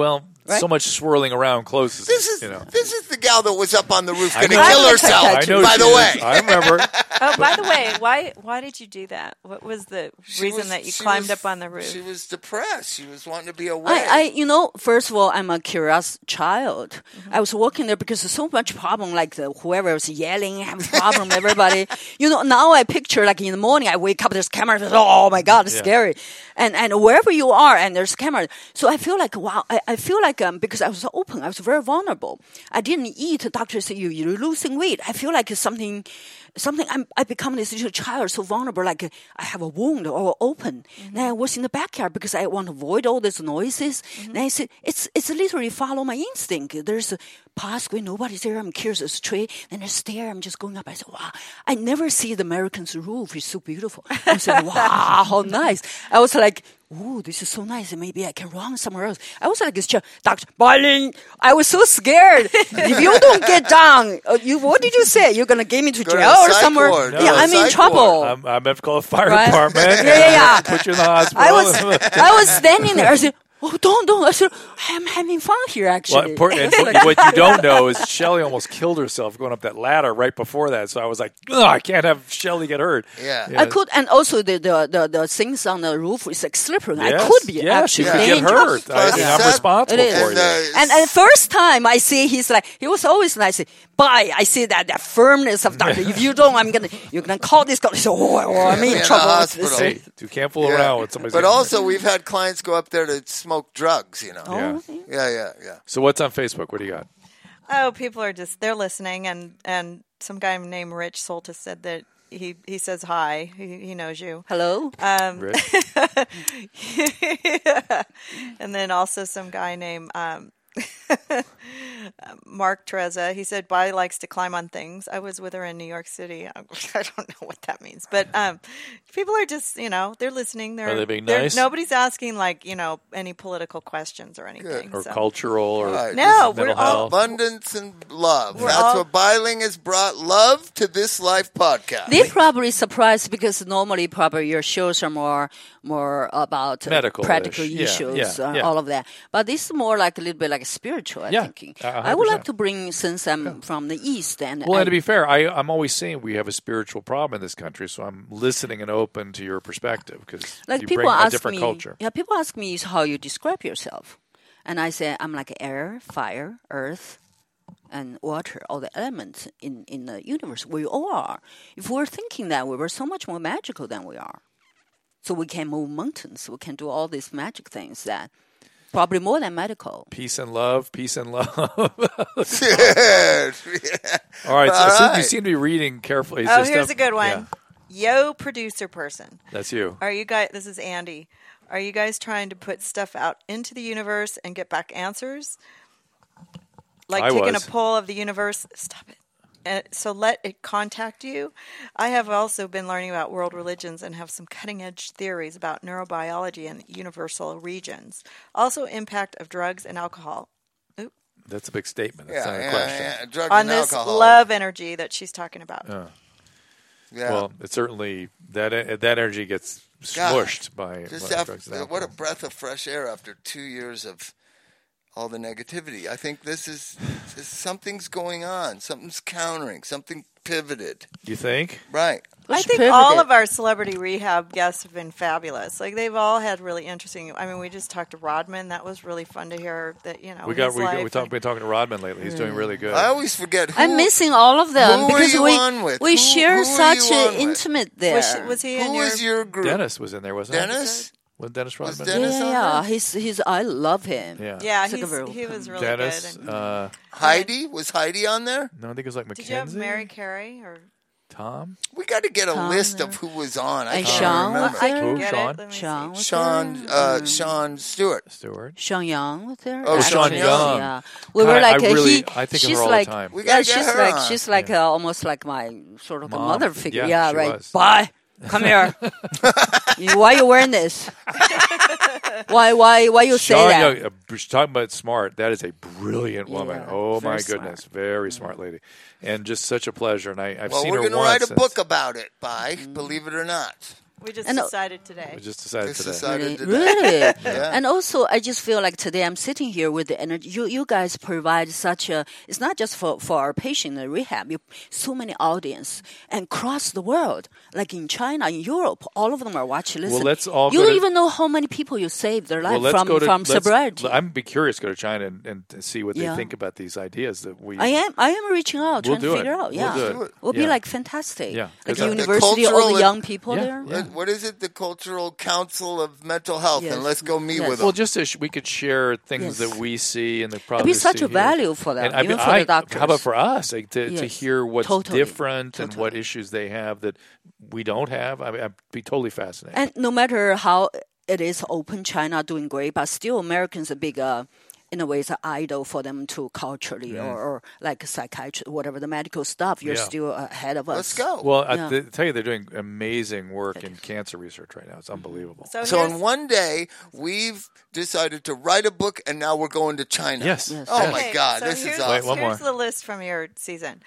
Right? So much swirling around close. This is the gal that was up on the roof going to know. kill herself. I know by the way, I remember. Oh, by the way, why did you do that? What was the reason that you climbed up on the roof? She was depressed. She was wanting to be away. First of all, I'm a curious child. I was working there because there's so much problem, like whoever was yelling, having problem, everybody. Now I picture like in the morning, I wake up, there's cameras. Oh my God, it's scary. And wherever you are, and there's cameras. So I feel like, wow, I feel like because I was open, I was very vulnerable. I didn't eat. The doctor said, you're losing weight. I feel like it's something I become this little child, so vulnerable, like I have a wound or open. Then I was in the backyard because I want to avoid all these noises. Then I said, it's literally follow my instinct. There's a pathway, nobody's there. I'm curious, it's a tree. Then I stare, I'm just going up. I said, wow, I never see the American's roof. It's so beautiful. I said, wow, how nice. I was like, ooh, this is so nice. Maybe I can run somewhere else. I was like, Dr. Barlin, I was so scared. If you don't get down, what did you say? You're going to get me to jail or somewhere? No, yeah, I'm in trouble. I'm going to call a fire Right? department. Yeah. Put you in the hospital. I was standing there. I said, oh, don't. I said, I'm having fun here, actually. What you don't know is Shelley almost killed herself going up that ladder right before that. So I was like, I can't have Shelley get hurt. Yeah. I could, and also the things on the roof is like slippery. Yes, I could be actually you could get hurt. I'm responsible for you. And first time I see he was always nice. Bye. I see that firmness of doctor. If you don't, you're gonna call this guy. So I'm in trouble. Hey, you can't fool around with somebody. But also, we've had clients go up there to smoke drugs. Oh, Yeah. So what's on Facebook? What do you got? Oh, people are they're listening, and some guy named Rich Soltis said that he says hi. He knows you. Hello. Rich? And then also some guy named Mark Treza. He said Bai likes to climb on things. I was with her in New York City. I don't know what that means, but people are just they're listening. Are they being nice? Nobody's asking any political questions or anything, or cultural or no. We're all abundance and love. That's what Bailing has brought love to This Life podcast. They're probably surprised because normally probably your shows are more about medical practical issues, all of that. But this is more like a little bit like spiritual. I'm thinking. 100%. I would like to bring, since I'm from the East, and to be fair, I'm always saying we have a spiritual problem in this country, so I'm listening and open to your perspective because you bring a different culture. Yeah, people ask me how you describe yourself, and I say I'm like air, fire, earth, and water, all the elements in the universe. We all are. If we're thinking that we were so much more magical than we are, so we can move mountains, we can do all these magic things that. Probably more than medical. Peace and love. All right. So you seem to be reading carefully. Here's a good one. Yeah. Yo, producer person. That's you. Are you guys? This is Andy. Are you guys trying to put stuff out into the universe and get back answers? Like taking a poll of the universe. Stop it. So let it contact you. I have also been learning about world religions and have some cutting-edge theories about neurobiology and universal regions. Also, impact of drugs and alcohol. Oop. That's a big statement. That's not a question. Drugs on and this alcohol. love energy that she's talking about. Yeah. Well, it's certainly that energy gets smushed by drugs and alcohol. What a breath of fresh air after 2 years of all the negativity. I think this is something's going on. Something's countering. Something pivoted. You think? Right. I think all of our celebrity rehab guests have been fabulous. Like they've all had really interesting. I mean, we just talked to Rodman. That was really fun to hear. That we've been talking to Rodman lately. He's doing really good. I always forget. I'm missing all of them because we share who such intimate there. Was he in Who was your group? Dennis was in there, wasn't he? Dennis? Was Dennis Rodman? Was Dennis on there? He's. I love him. Yeah, he was really Dennis, good. Heidi? Was Heidi on there? No, I think it was like Mackenzie. Did you have Mary Carey or Tom? We got to get a list of who was on. I And can't Sean remember. was there? Who? Sean Stewart. Sean Young was there. Oh, Sean Young. Yeah, we were like I think of her all the time. We gotta get her on. She's like almost like my sort of a Mom. mother figure. Yeah, Yeah, she right. was. Bye. Come here. Why are you wearing this? Why you say Sean that? Young, talking about smart, that is a brilliant woman. Yeah, Oh my very goodness, smart. very smart lady, and just such a pleasure. And I've Well, seen we're her going to once. write a book about it, believe it or not. We just decided today. We just decided today. Really? Yeah. And also, I just feel like today I'm sitting here with the energy. You guys provide such a. It's not just for our patient in rehab. So many audience and across the world, like in China, in Europe, all of them are watching. Listen, Well, let's all. you don't even know how many people you saved their life from sobriety. I'm be curious. Go to China and see what they think about these ideas that we. I am reaching out, trying to figure out. Yeah, we'll do it. It'll be like fantastic. Yeah. Like university, all the young people there. Yeah. What is it? The Cultural Council of Mental Health, and let's go meet with them. Well, just as we could share things that we see and the problems. It'd be such a value for them, and even for the doctors. How about for us to hear what's different and what issues they have that we don't have? I'd be totally fascinated. And no matter how it is open, China doing great, but still Americans are big. In a way, it's an idol for them to culturally or like psychiatry, whatever the medical stuff. You're still ahead of us. Let's go. Well, I tell you, they're doing amazing work in cancer research right now. It's unbelievable. So in one day, we've decided to write a book, and now we're going to China. Yes. Oh, my God. So this is awesome. Wait, one more. Here's the list from your season.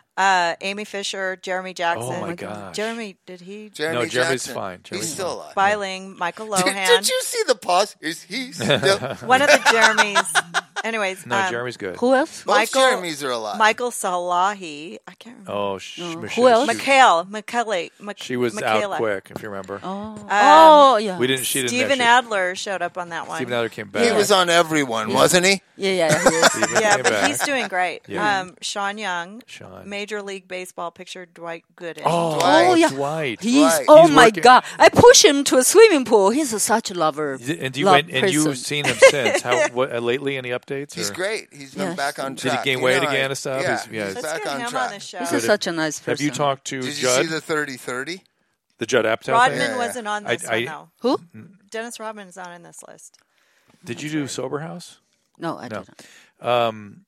Amy Fisher, Jeremy Jackson. Oh, my God. Jeremy, did he? Jeremy's Jackson. fine. He's still alive. Biling, Michael Lohan. Did you see the pause? Is he still? One of the Jeremys. Anyways. No, Jeremy's good. Who else? Most Jeremys are alive. Michael Salahi. I can't remember. Oh, who else? Michaela. She was out quick, if you remember. Yeah. We didn't. She didn't. Stephen Adler showed up on that one. Stephen Adler came back. He was on everyone, wasn't he? Yeah. He is. Yeah, but back. he's doing great. Yeah. Sean Young, Sean. Major League Baseball pitcher Dwight Gooden. Oh, yeah. Dwight. He's Dwight. oh He's my working- God! I push him to a swimming pool. He's such a lover. And you've person. seen him since. Lately, any updates? He's or? great. He's been Yes. back on Did he track. gain weight again and stuff? Yeah, He's Let's back get on him track. on the show. He's such a nice person. Have you talked to Did you Judd? see the 30-30? The Judd Apatow Rodman thing? Yeah. wasn't on this one, though. Who? Dennis Rodman's not in this list. Did you do Sober House? No, I No. didn't.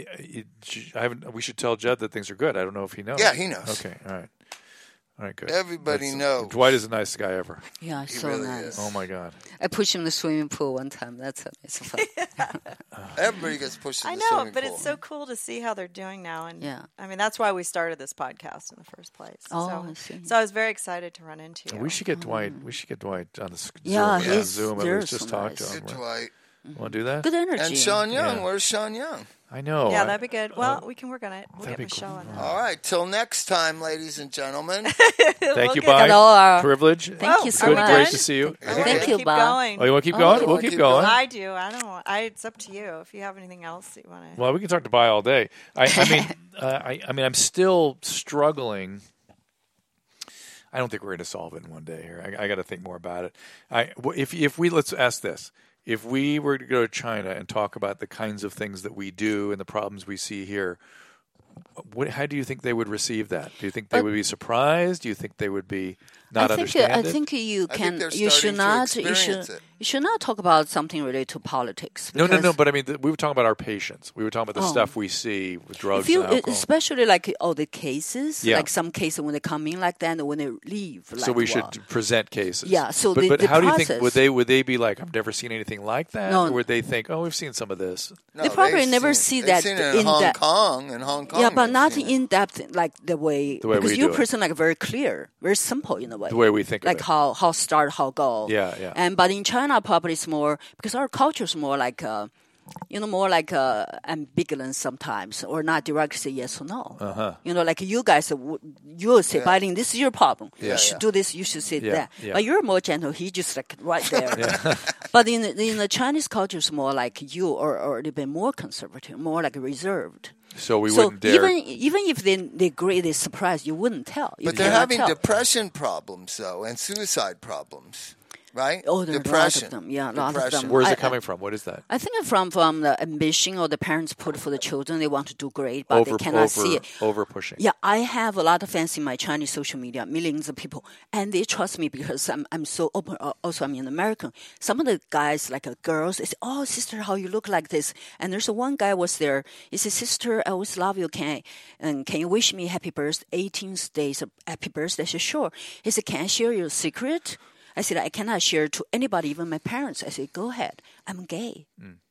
I haven't. We should tell Judd that things are good. I don't know if he knows. Yeah, he knows. Okay, all right, good. Everybody knows. Dwight is the nicest guy ever. Yeah, so really nice. is. Oh my God. I pushed him in the swimming pool one time. That's fun. Everybody gets pushed in I the know, swimming but pool. it's so cool to see how they're doing now. And Yeah. I mean, that's why we started this podcast in the first place. Oh, I see. So I was very excited to run into you. We should get Dwight. We should get Dwight on the Yeah, Zoom. he's- Zoom. And they're let's just so talk nice. to him. Good Dwight. Want to do that? Good energy. And Sean Young. Yeah. Where's Sean Young? I know. Yeah, that'd be good. Well, we can work on it. We'll that'd get be Michelle cool. on that. All right. Till next time, ladies and gentlemen. Thank you, get- bye. Hello, Privilege. Thank you It's so good, much. Great to see you. Thank you, Keep Bob. going. Oh, you want to keep Oh, going? okay. We'll keep going. I do. I don't want. It's up to you. If you have anything else that you want to. Well, we can talk to Bai all day. I mean, I'm still struggling. I don't think we're going to solve it in one day here. I got to think more about it. If we let's ask this: if we were to go to China and talk about the kinds of things that we do and the problems we see here, how do you think they would receive that? Do you think they would be surprised? Do you think they would be not understand I it? think you I can. think they're You should starting to not. experience it. You should not talk about something related to politics. No. because But I mean, we were talking about our patients. We were talking about the stuff we see with drugs If you, and alcohol. especially like all the cases, Yeah. like some cases when they come in like that, and when they leave. So like, we should well, present cases. Yeah, so but the how do you think process- would they be like? I've never seen anything like that. No. Or would they think, oh, we've seen some of this? No, They probably they've never seen see they've that seen it in in Hong that- Kong. In Hong Kong. Yeah, but they've not seen it. in depth like the way way because we your do it. person like very clear, very simple in a way. The way we think of like it. how start, how go. Yeah, yeah. And but in China, probably it's more because our culture is more like more like ambivalent sometimes, or not directly say yes or no. Like you guys, you will say, "Biling, this is your problem. Yeah, you should yeah. do this. You should say Yeah, that." yeah. But you're more gentle. He just like right there. But in the Chinese culture, it's more like you, or a little bit more conservative, more like reserved. So we So wouldn't dare. even if they agree, they're surprised, you wouldn't tell. You But they're cannot having tell. depression problems, though, and suicide problems, right? Oh, there are a lot depression. of them. Yeah, a lot of Depression. them. Where's I- it coming from? What is that? I think from the ambition or the parents put for the children. They want to do great, but they cannot see it. Over pushing. Yeah, I have a lot of fans in my Chinese social media, millions of people, and they trust me because I'm so open. Also, I'm an American. Some of the guys, like girls, they say, "Oh, sister, how you look like this?" And there's one guy was there. He said, "Sister, I always love you. Can you wish me happy birthday, 18th days of happy birthday?" I said, "Sure." He said, "Can I share your secret?" I said, "I cannot share to anybody, even my parents." I said, "Go ahead. I'm gay."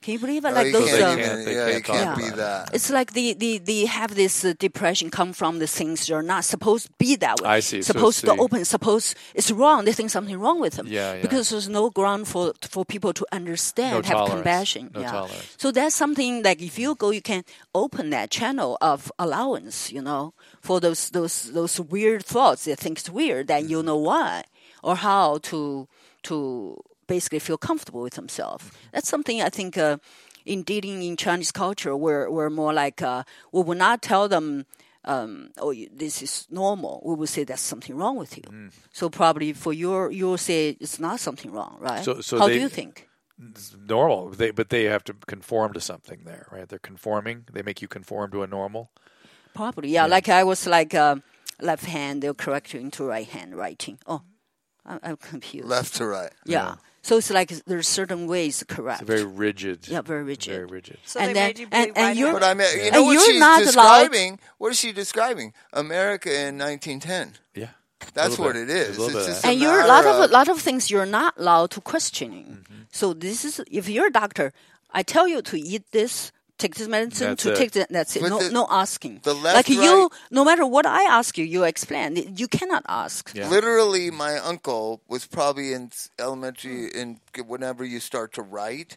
Can you believe it? No, Like you those. can't be that. It's like they have this depression come from the things they're not supposed to be that way. I see. Supposed to open. Suppose it's wrong. They think something wrong with them. Yeah. Because there's no ground for people to understand, have compassion. No tolerance. So that's something like if you go, you can open that channel of allowance. For those weird thoughts. They think it's weird, and you know why or how to basically feel comfortable with themselves. That's something I think in dealing in Chinese culture, we're more like we will not tell them, this is normal. We will say that's something wrong with you. So probably for you'll say it's not something wrong, right? So how do you think? It's normal, but they have to conform to something there, right? They're conforming. They make you conform to a normal. Probably, yeah. Like I was like left hand, they'll correct you into right hand writing. Oh, I'm confused. Left to right. Yeah. So it's like there's certain ways to correct. It's very rigid. Yeah, very rigid. Very rigid. So they made you believe and you're, but I mean, you know what she's describing? What is she describing? America in 1910. Yeah. That's what it is. It's just and you're a lot of things you're not allowed to questioning. So this is if you're a doctor, I tell you to eat this. Take this medicine that's it. No asking. Like you, no matter what I ask you, you explain. You cannot ask. Yeah. Literally, my uncle was probably in elementary, whenever you start to write,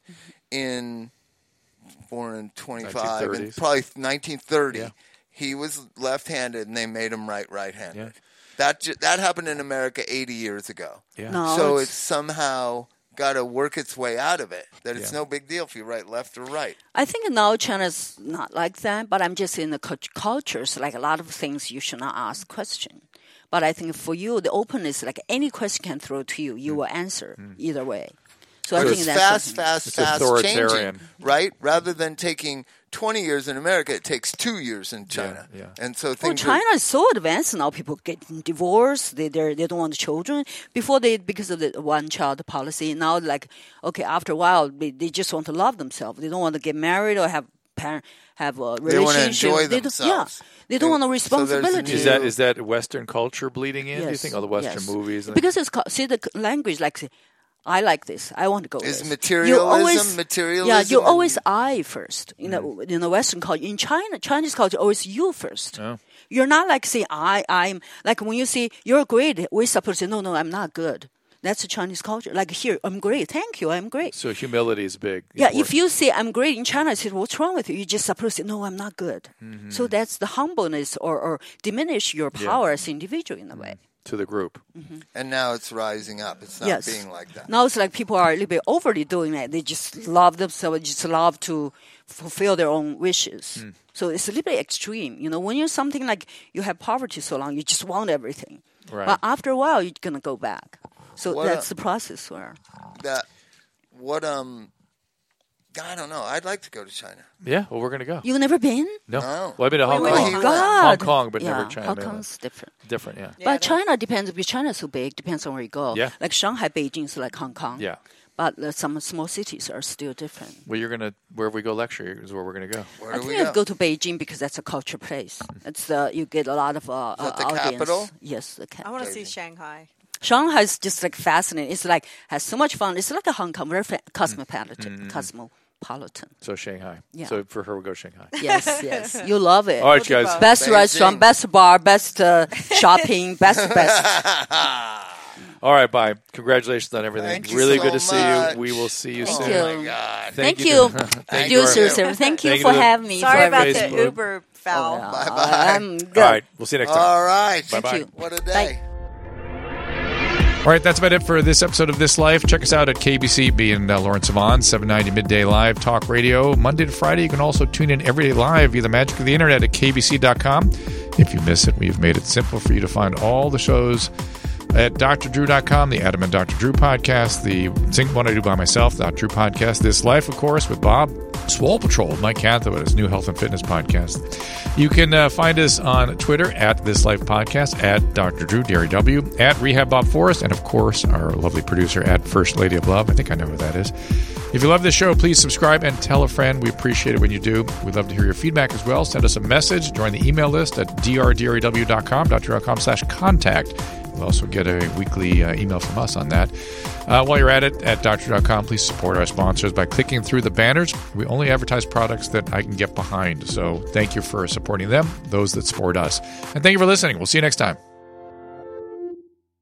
born in 25, and probably 1930. Yeah. He was left-handed, and they made him write right-handed. Yeah. That happened in America 80 years ago. Yeah. No, so it's somehow got to work its way out of it. That it's no big deal if you write left or right. I think now China's not like that, but I'm just in the cultures, like a lot of things you should not ask question. But I think for you, the openness, like any question can throw to you, you will answer either way. So I think that's fast changing, right? Rather than taking 20 years in America, it takes 2 years in China. Yeah. And so China is so advanced now. People get divorced. They don't want children. Before because of the one-child policy. Now, after a while, they just want to love themselves. They don't want to get married or have a relationship. They want to enjoy themselves. They don't want a responsibility. Is that Western culture bleeding in? Yes. Do you think all the Western movies? Because it's the language I like this. I want to go. Is materialism? Yeah, you always I first. In the Western culture, in Chinese culture, always you first. Oh. You're not like saying I'm like when you say you're great, we're supposed to say no, I'm not good. That's the Chinese culture. Like here, I'm great. Thank you, I'm great. So humility is big. Yeah, if you say I'm great in China, I say what's wrong with you? You're just supposed to say no, I'm not good. Mm-hmm. So that's the humbleness or diminish your power as an individual in a way. To the group. Mm-hmm. And now it's rising up. It's not being like that. Now it's like people are a little bit overly doing that. They just love themselves, just love to fulfill their own wishes. So it's a little bit extreme. When you're something like you have poverty so long, you just want everything. Right. But after a while, you're going to go back. So that's the process where. I don't know. I'd like to go to China. Yeah, well, we're going to go. You've never been? No. Well, I've been to Hong Kong. Oh, my God. Hong Kong, but never China. Hong Kong's different. Different, yeah. But China depends. Because China is so big, depends on where you go. Yeah. Like Shanghai, Beijing is like Hong Kong. Yeah. But some small cities are still different. Well, wherever we go lecture is where we're going to go. I think I'd go to Beijing because that's a culture place. It's you get a lot of audience. Is that the capital? Yes, the capital. I want to see Shanghai. Shanghai is just like fascinating. It's like has so much fun. It's like a Hong Kong, very cosmopolitan. So Shanghai. Yeah. So for her, we'll go Shanghai. Yes. You love it. All right, guys. Best Beijing. Restaurant, best bar, best shopping, best. All right, bye. Congratulations on everything. Thank you really so good to see much. you. We will see you soon. Oh, my God. Thank you. Thank you. Thank you for having me. Sorry about Facebook. the Uber foul. Bye-bye. I'm good. All right. We'll see you next time. All right. Bye-bye. What a day. Bye. All right, that's about it for this episode of This Life. Check us out at KBC, being Lawrence Savon, 790 Midday Live Talk Radio, Monday to Friday. You can also tune in every day live via the magic of the internet at kbc.com. If you miss it, we've made it simple for you to find all the shows at drdrew.com, the Adam and Dr. Drew podcast, the Think What I Do By Myself, Dr. Drew podcast, This Life, of course, with Bob, Swole Patrol, Mike Cantho, his new health and fitness podcast. You can find us on Twitter at This Life Podcast, at Dr. Drew, Derry W, at Rehab Bob Forrest, and of course, our lovely producer at First Lady of Love. I think I know who that is. If you love this show, please subscribe and tell a friend. We appreciate it when you do. We'd love to hear your feedback as well. Send us a message. Join the email list at drderryw.com.com/contact. You'll also get a weekly email from us on that. While you're at it, at Doctor.com, please support our sponsors by clicking through the banners. We only advertise products that I can get behind. So thank you for supporting them, those that support us. And thank you for listening. We'll see you next time.